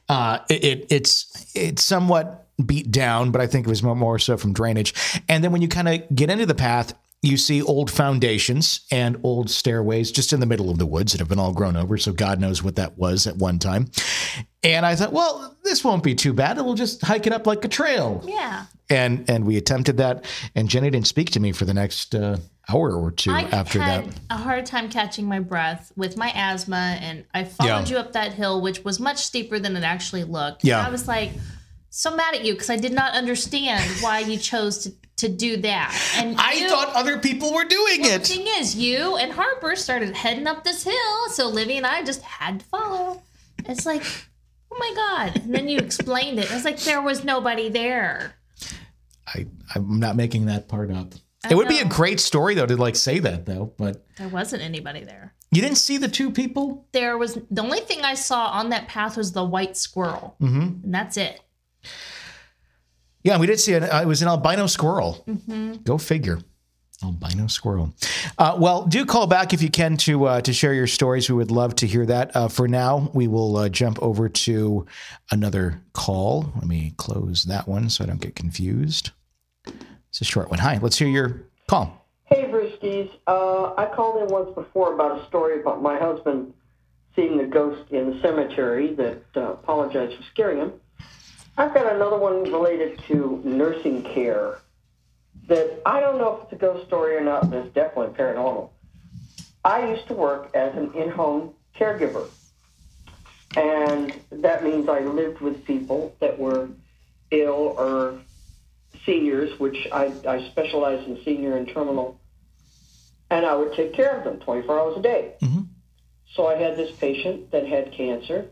It's somewhat beat down, but I think it was more so from drainage. And then when you kind of get into the path, you see old foundations and old stairways just in the middle of the woods that have been all grown over. So God knows what that was at one time. And I thought, well, this won't be too bad. We'll just hike it up like a trail. Yeah. And we attempted that, and Jenny didn't speak to me for the next hour or two after that. I had a hard time catching my breath with my asthma, and I followed you up that hill, which was much steeper than it actually looked. Yeah. And I was like so mad at you because I did not understand why you chose to do that. And I thought other people were doing it. The thing is, you and Harper started heading up this hill, so Livy and I just had to follow. It's like, oh my God. And then you explained it. I was like, there was nobody there. I'm not making that part up. It would be a great story, though, to say that, though. But there wasn't anybody there. You didn't see the two people? There was. The only thing I saw on that path was the white squirrel. Mm-hmm. And that's it. Yeah, we did see it was an albino squirrel. Mm-hmm. Go figure. Albino squirrel. Well, do call back if you can to share your stories. We would love to hear that. For now, we will jump over to another call. Let me close that one so I don't get confused. It's a short one. Hi, let's hear your call. Hey, Brewskis. I called in once before about a story about my husband seeing a ghost in the cemetery that apologized for scaring him. I've got another one related to nursing care that I don't know if it's a ghost story or not, but it's definitely paranormal. I used to work as an in-home caregiver, and that means I lived with people that were ill or seniors, which I specialize in senior and terminal, and I would take care of them 24 hours a day. Mm-hmm. So I had this patient that had cancer,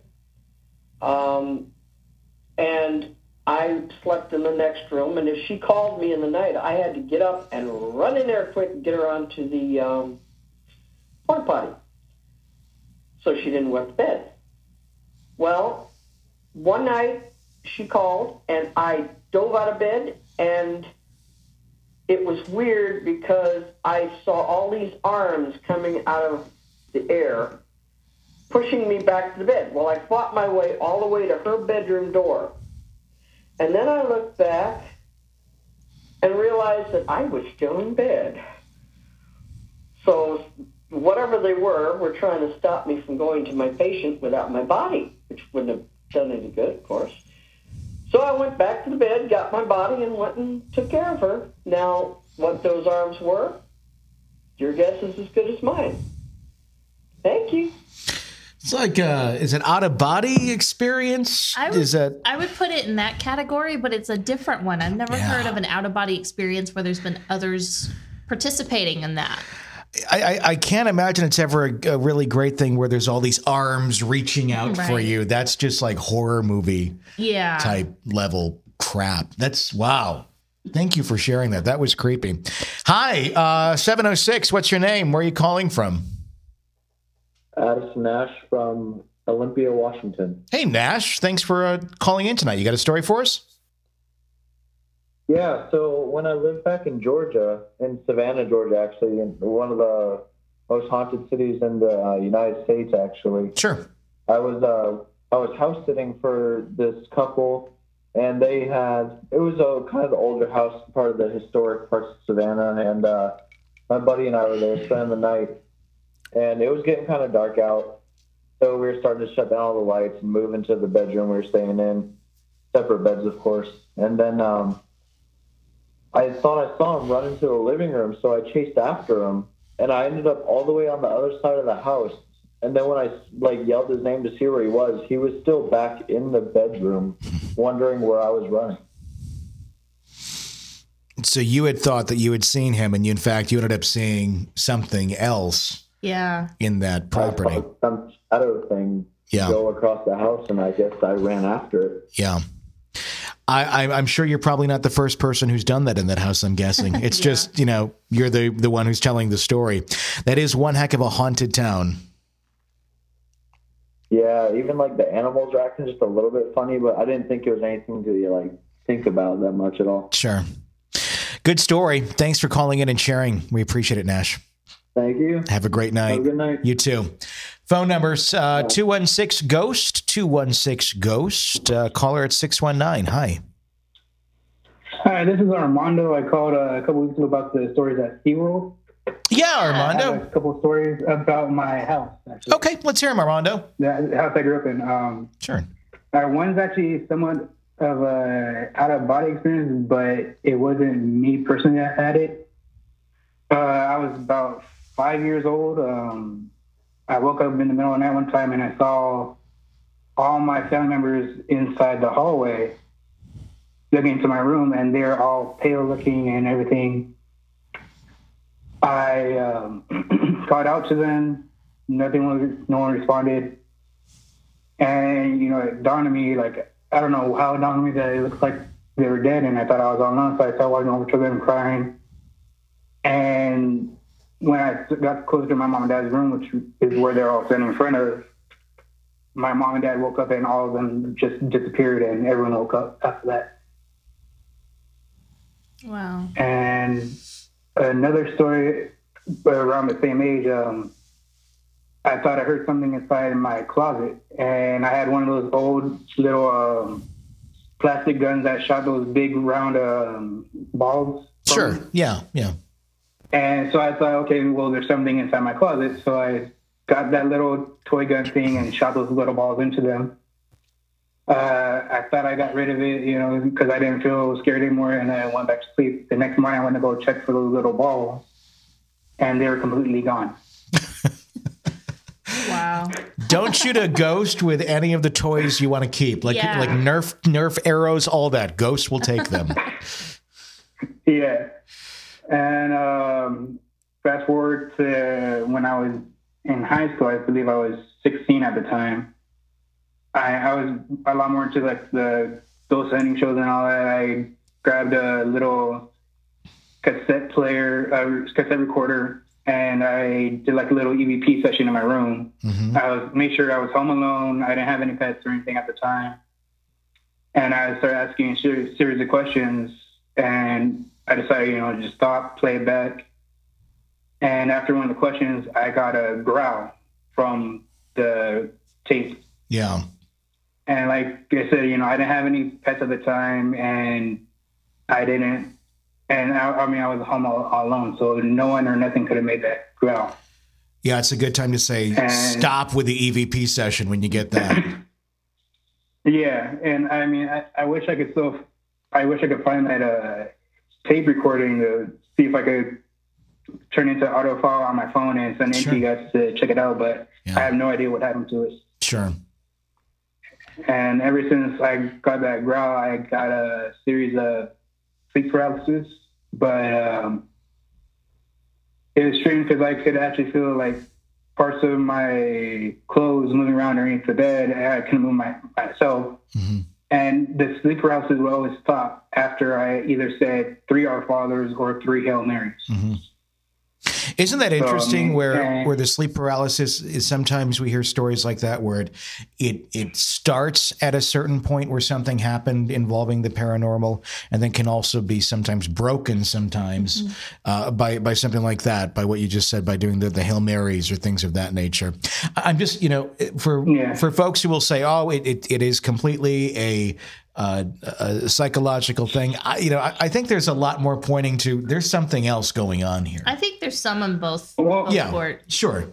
and I slept in the next room, and if she called me in the night, I had to get up and run in there quick and get her onto the porta potty so she didn't wet the bed. Well, one night she called, and I dove out of bed, and it was weird because I saw all these arms coming out of the air, pushing me back to the bed. Well, I fought my way all the way to her bedroom door. And then I looked back and realized that I was still in bed. So whatever they were trying to stop me from going to my patient without my body, which wouldn't have done any good, of course. So I went back to the bed, got my body, and went and took care of her. Now, what those arms were, your guess is as good as mine. Thank you. It's like, is it out-of-body experience? I would put it in that category, but it's a different one. I've never heard of an out-of-body experience where there's been others participating in that. I can't imagine it's ever a really great thing where there's all these arms reaching out for you. That's just like horror movie type level crap. That's, wow. Thank you for sharing that. That was creepy. Hi, 706, what's your name? Where are you calling from? Addison Nash from Olympia, Washington. Hey, Nash. Thanks for calling in tonight. You got a story for us? Yeah. So when I lived back in Georgia, in Savannah, Georgia, actually, in one of the most haunted cities in the United States, actually. Sure. I was house sitting for this couple, and it was a kind of the older house, part of the historic parts of Savannah, and my buddy and I were there spending the night. And it was getting kind of dark out, so we were starting to shut down all the lights and move into the bedroom we were staying in, separate beds, of course. And then I thought I saw him run into the living room, so I chased after him, and I ended up all the way on the other side of the house. And then when I yelled his name to see where he was still back in the bedroom, wondering where I was running. So you had thought that you had seen him, and you ended up seeing something else. Yeah. In that property. I saw some shadow thing go across the house, and I guess I ran after it. Yeah. I'm sure you're probably not the first person who's done that in that house, I'm guessing. It's just, you're the one who's telling the story. That is one heck of a haunted town. Yeah, even the animals are acting just a little bit funny, but I didn't think it was anything to think about that much at all. Sure. Good story. Thanks for calling in and sharing. We appreciate it, Nash. Thank you. Have a great night. Have a good night. You too. Phone numbers 216-GHOST, 216-GHOST. Caller at 619. Hi. Hi, this is Armando. I called a couple weeks ago about the stories at SeaWorld. Yeah, Armando. I have a couple of stories about my house, actually. Okay, let's hear them, Armando. The house I grew up in. Sure. One's actually somewhat of a out-of-body experience, but it wasn't me personally that had it. I was about 5 years old. I woke up in the middle of the night one time and I saw all my family members inside the hallway looking into my room, and they're all pale looking and everything. I called out to them. No one responded. And, it dawned on me, I don't know how it dawned on me that it looked like they were dead, and I thought I was all alone, so I started walking over to them crying. And when I got closer to my mom and dad's room, which is where they're all standing in front of, my mom and dad woke up and all of them just disappeared, and everyone woke up after that. Wow. And another story around the same age, I thought I heard something inside my closet, and I had one of those old little plastic guns that shot those big round balls. Sure. Yeah. And so I thought, okay, well, there's something inside my closet. So I got that little toy gun thing and shot those little balls into them. I thought I got rid of it, because I didn't feel scared anymore, and I went back to sleep. The next morning I went to go check for those little balls, and they were completely gone. Wow. Don't shoot a ghost with any of the toys you want to keep, like Nerf arrows, all that. Ghosts will take them. Yeah. And fast forward to when I was in high school, I believe I was 16 at the time. I was a lot more into the ghost hunting shows and all that. I grabbed a little cassette recorder, and I did a little EVP session in my room. Mm-hmm. I made sure I was home alone. I didn't have any pets or anything at the time. And I started asking a series of questions, and I decided, just stop, play it back. And after one of the questions, I got a growl from the tape. Yeah. And like I said, I didn't have any pets at the time, and I didn't. And I was home all alone, so no one or nothing could have made that growl. Yeah, it's a good time to say stop with the EVP session when you get that. Yeah, and I wish I could find that tape recording to see if I could turn into auto file on my phone and send it to you guys to check it out, but I have no idea what happened to it. Sure. And ever since I got that growl, I got a series of sleep paralysis, but it was strange because I could actually feel parts of my clothes moving around underneath the bed, and I couldn't move myself. Mm-hmm. And the sleep paralysis would always stop after I either said 3 Our Fathers or 3 Hail Marys. Mm-hmm. Isn't that interesting where the sleep paralysis is sometimes we hear stories like that where it starts at a certain point where something happened involving the paranormal and then can also be sometimes broken sometimes by something like that, by what you just said, by doing the Hail Marys or things of that nature. I'm just, for folks who will say, oh, it is completely a psychological thing. I think there's a lot more pointing to there's something else going on here. I think there's some on both. Sure.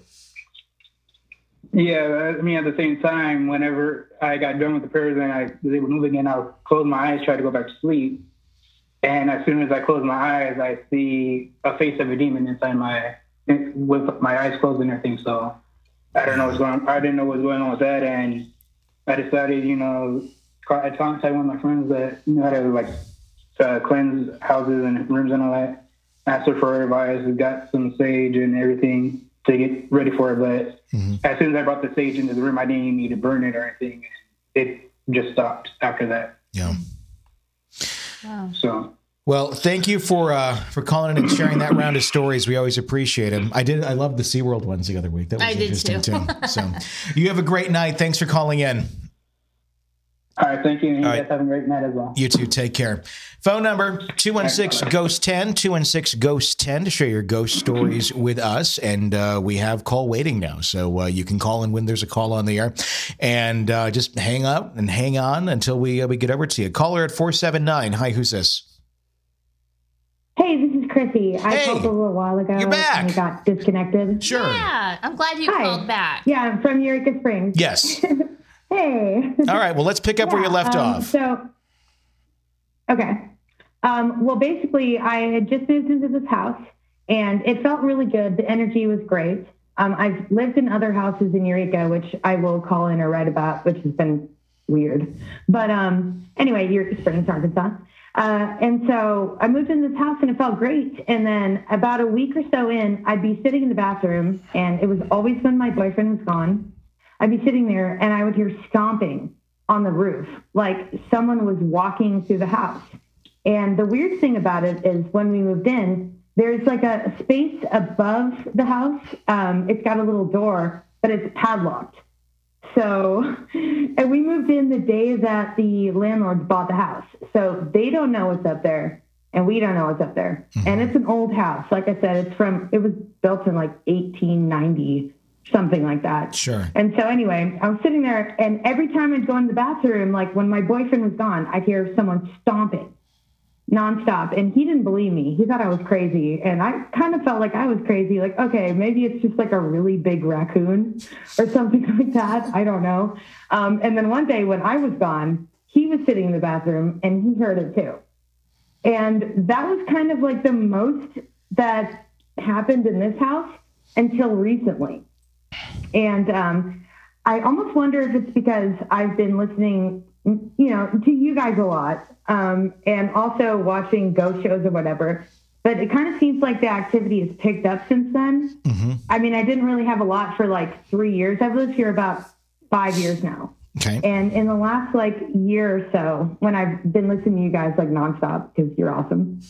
Yeah, at the same time, whenever I got done with the prayers and I was able to move again, I would close my eyes, try to go back to sleep. And as soon as I close my eyes, I see a face of a demon with my eyes closed and everything. So I don't know what's going on. I didn't know what was going on with that, and I decided, I contacted one of my friends that knew how to cleanse houses and rooms and all that. Asked her for advice. We got some sage and everything to get ready for it. But as soon as I brought the sage into the room, I didn't even need to burn it or anything. It just stopped after that. Yeah. Wow. So. Well, thank you for calling in and sharing that round of stories. We always appreciate them. I loved the SeaWorld ones the other week. That was interesting too. So you have a great night. Thanks for calling in. All right, thank you. And you guys have a great night as well. You too. Take care. Phone number 216-GHOST-10, 216-GHOST-10 to share your ghost stories with us. And we have call waiting now. So you can call in when there's a call on the air. And just hang up and hang on until we get over to you. Caller at 479. Hi, who's this? Hey, this is Chrissy. I called a little while ago. You're back. And I got disconnected. Sure. Yeah, I'm glad you called back. Yeah, I'm from Eureka Springs. Yes. Hey. All right. Well, let's pick up where you left off. So, Okay. Well, basically, I had just moved into this house, and it felt really good. The energy was great. I've lived in other houses in Eureka, which I will call in or write about, which has been weird. But anyway, Eureka Springs, Arkansas. And so I moved in this house, and it felt great. And then about a week or so in, I'd be sitting in the bathroom, and it was always when my boyfriend was gone. I'd be sitting there, and I would hear stomping on the roof, like someone was walking through the house. And the weird thing about it is when we moved in, there's like a space above the house. It's got a little door, but it's padlocked. So, and we moved in the day that the landlords bought the house. So they don't know what's up there, and we don't know what's up there. Mm-hmm. And it's an old house. Like I said, it was built in like 1890, something like that. Sure. And so anyway, I was sitting there, and every time I'd go in the bathroom, like when my boyfriend was gone, I'd hear someone stomping nonstop. And he didn't believe me. He thought I was crazy. And I kind of felt like I was crazy. Like, okay, maybe it's just like a really big raccoon or something like that. I don't know. And then one day when I was gone, he was sitting in the bathroom and he heard it too. And that was kind of like the most that happened in this house until recently. And I almost wonder if it's because I've been listening, to you guys a lot, and also watching ghost shows or whatever. But it kind of seems like the activity has picked up since then. Mm-hmm. I mean, I didn't really have a lot for like 3 years. I've lived here about 5 years now. Okay. And in the last like year or so, when I've been listening to you guys like nonstop, because you're awesome,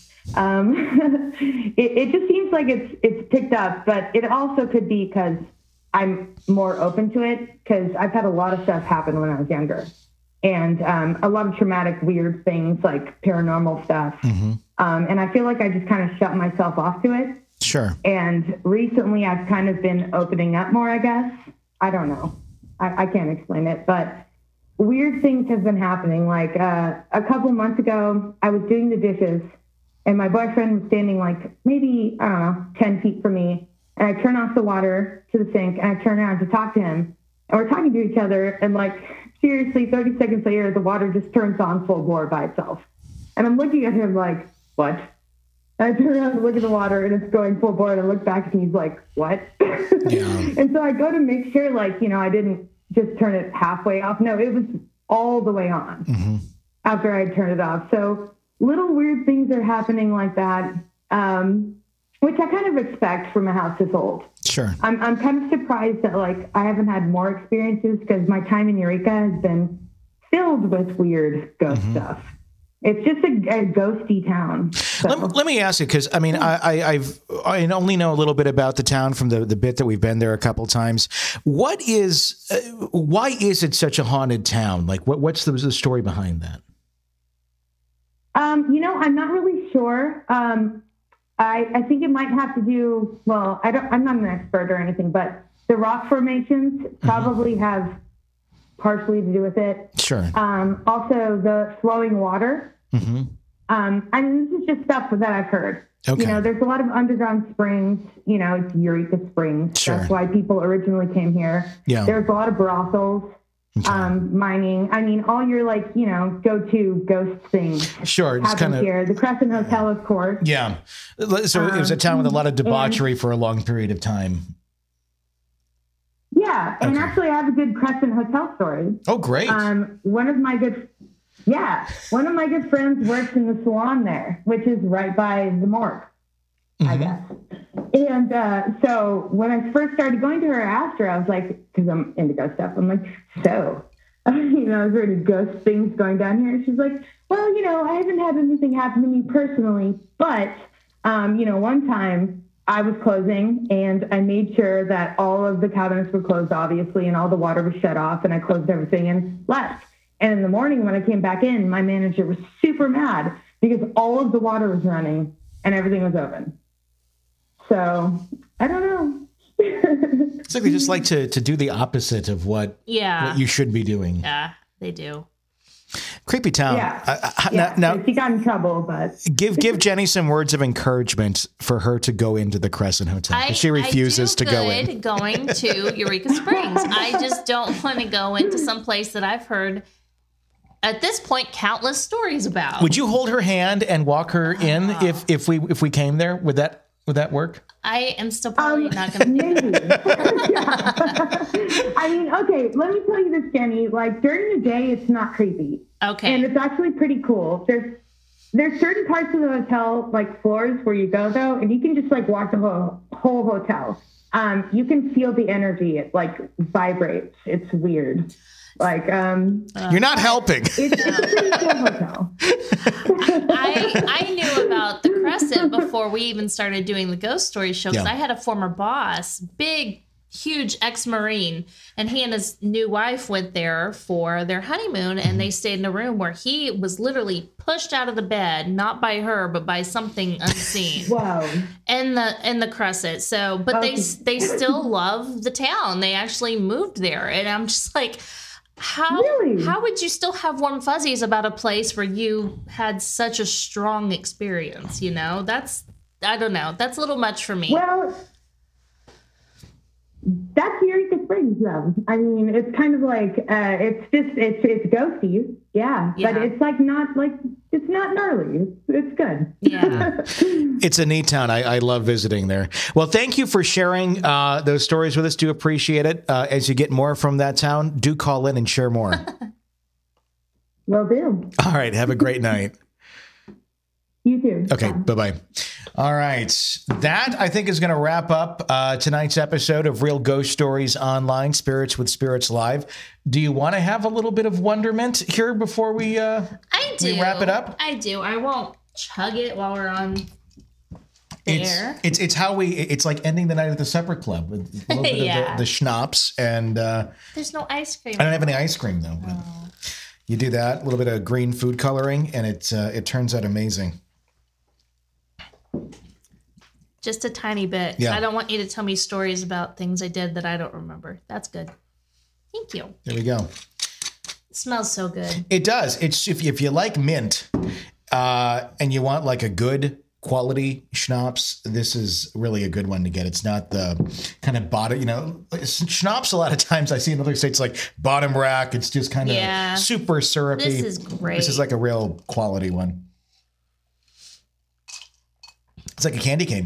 it just seems like it's picked up. But it also could be because I'm more open to it, because I've had a lot of stuff happen when I was younger. And a lot of traumatic, weird things like paranormal stuff. Mm-hmm. And I feel like I just kind of shut myself off to it. Sure. And recently I've kind of been opening up more, I guess. I don't know. I can't explain it, but weird things have been happening. Like a couple months ago, I was doing the dishes, and my boyfriend was standing like maybe, 10 feet from me. And I turn off the water to the sink, and I turn around to talk to him. And we're talking to each other, and like, seriously, 30 seconds later, the water just turns on full bore by itself. And I'm looking at him like, what? And I turn around and look at the water, and it's going full bore, and I look back, and he's like, what? Yeah. And so I go to make sure, like, I didn't just turn it halfway off. No, it was all the way on after I turned it off. So little weird things are happening like that, which I kind of expect from a house this old. Sure. I'm kind of surprised that like I haven't had more experiences, because my time in Eureka has been filled with weird ghost stuff. It's just a ghosty town. So. Let me ask you, because I mean, I only know a little bit about the town from the bit that we've been there a couple times. Why is it such a haunted town? Like, what's the story behind that? I'm not really sure. I think it might have to do, well, I'm not an expert or anything, but the rock formations probably have partially to do with it. Sure. Also the flowing water. Mm-hmm. I mean, this is just stuff that I've heard. Okay. There's a lot of underground springs, it's Eureka Springs. Sure. That's why people originally came here. Yeah. There's a lot of brothels. Okay. Mining. I mean, all your go-to ghost things. Sure, it's kind of here. The Crescent Hotel, of course. Yeah. So it was a town with a lot of debauchery for a long period of time. Yeah, and actually, I have a good Crescent Hotel story. Oh, great! One of my good friends works in the salon there, which is right by the morgue, I guess. And so when I first started going to her, I asked her, I was like, because I'm into ghost stuff, I'm like, so, is there any ghost things going down here? She's like, well, I haven't had anything happen to me personally, but, one time I was closing, and I made sure that all of the cabinets were closed, obviously, and all the water was shut off, and I closed everything and left. And in the morning when I came back in, my manager was super mad because all of the water was running and everything was open. So, I don't know. It's like they just like to do the opposite of what you should be doing. Yeah, they do. Creepy town. Yeah. Now she got in trouble, but give Jenny some words of encouragement for her to go into the Crescent Hotel, because she refuses to go in. Going to Eureka Springs. I just don't want to go into some place that I've heard at this point, countless stories about. Would you hold her hand and walk her in if we came there? Would that work? I am still probably not going to. Maybe. I mean, okay, let me tell you this, Jenny. Like, during the day, it's not creepy. Okay. And it's actually pretty cool. There's certain parts of the hotel, like floors where you go, though, and you can just, like, walk the whole hotel. You can feel the energy. It, like, vibrates. It's weird. Like, you're not helping. It's a pretty cool hotel. I knew about the Crescent before we even started doing the Ghost Story show, because I had a former boss, big, huge ex-Marine, and he and his new wife went there for their honeymoon, and they stayed in a room where he was literally pushed out of the bed, not by her, but by something unseen. Wow. In the Crescent. So, but they still love the town. They actually moved there, and I'm just like, how would you still have warm fuzzies about a place where you had such a strong experience? You know, I don't know. That's a little much for me. Well, that's Eureka Springs, though. I mean, it's kind of like, it's ghosty. Yeah. But it's like it's not gnarly. It's good. Yeah. It's a neat town. I love visiting there. Well, thank you for sharing those stories with us. Do appreciate it. As you get more from that town, do call in and share more. Will do. All right. Have a great night. You too. Okay. Bye-bye. All right. That, I think, is going to wrap up tonight's episode of Real Ghost Stories Online, Spirits with Spirits Live. Do you want to have a little bit of wonderment here before we wrap it up? I do. I won't chug it while we're on the air. It's like ending the night at the supper club with a little bit of the schnapps. And there's no ice cream. I don't have any ice cream, though. But you do that, a little bit of green food coloring, and it turns out amazing. Just a tiny bit. Yeah. I don't want you to tell me stories about things I did that I don't remember. That's good. Thank you. There we go. It smells so good. It does. It's if you like mint and you want like a good quality schnapps, this is really a good one to get. It's not the kind of bottom, schnapps a lot of times I see in other states like bottom rack. It's just kind of super syrupy. This is great. This is like a real quality one. It's like a candy cane.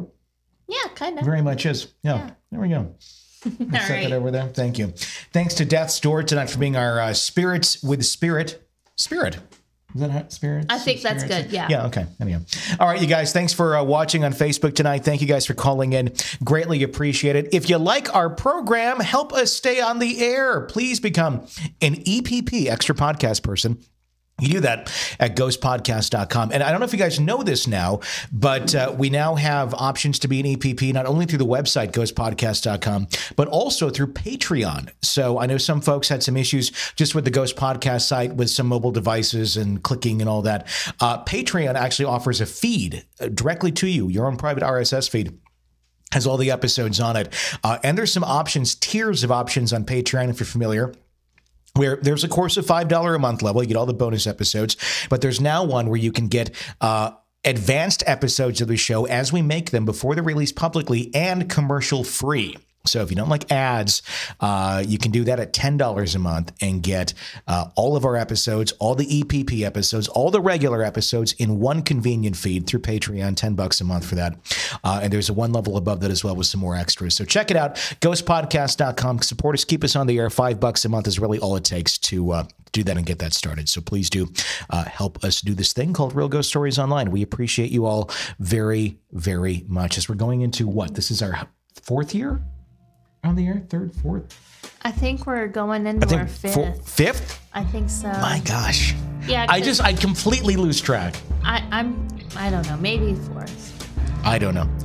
Yeah, kind of. Very much is. Yeah. There we go. Set that over there. Thank you. Thanks to Death's Door tonight for being our Spirits with Spirit. Spirit. Is that how Spirit? I think that's good. Yeah. Yeah. Okay. Anyhow. All right, you guys. Thanks for watching on Facebook tonight. Thank you guys for calling in. Greatly appreciate it. If you like our program, help us stay on the air. Please become an EPP, Extra Podcast Person. You do that at ghostpodcast.com. And I don't know if you guys know this now, but we now have options to be an EPP, not only through the website, ghostpodcast.com, but also through Patreon. So I know some folks had some issues just with the Ghost Podcast site with some mobile devices and clicking and all that. Patreon actually offers a feed directly to you, your own private RSS feed. Has all the episodes on it. And there's some options, tiers of options on Patreon, if you're familiar, where there's a course of $5 a month level. You get all the bonus episodes, but there's now one where you can get advanced episodes of the show as we make them before they're released publicly and commercial free. So if you don't like ads, you can do that at $10 a month and get all of our episodes, all the EPP episodes, all the regular episodes in one convenient feed through Patreon, $10 a month for that. And there's a one level above that as well with some more extras. So check it out, ghostpodcast.com. Support us, keep us on the air. $5 a month is really all it takes to do that and get that started. So please do help us do this thing called Real Ghost Stories Online. We appreciate you all very, very much as we're going into what? This is our fourth year? On the air? Third, fourth? I think we're going into our fifth. Fifth? I think so. My gosh. Yeah. I completely lose track. I don't know, maybe fourth. I don't know.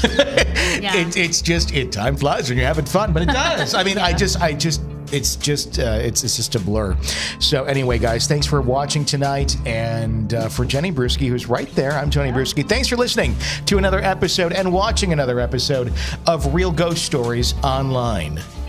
Yeah. It's just time flies when you're having fun, but it does. I mean, yeah. It's just a blur. So anyway, guys, thanks for watching tonight. And for Jenny Bruschi, who's right there, I'm Tony Bruschi. Thanks for listening to another episode and watching another episode of Real Ghost Stories Online.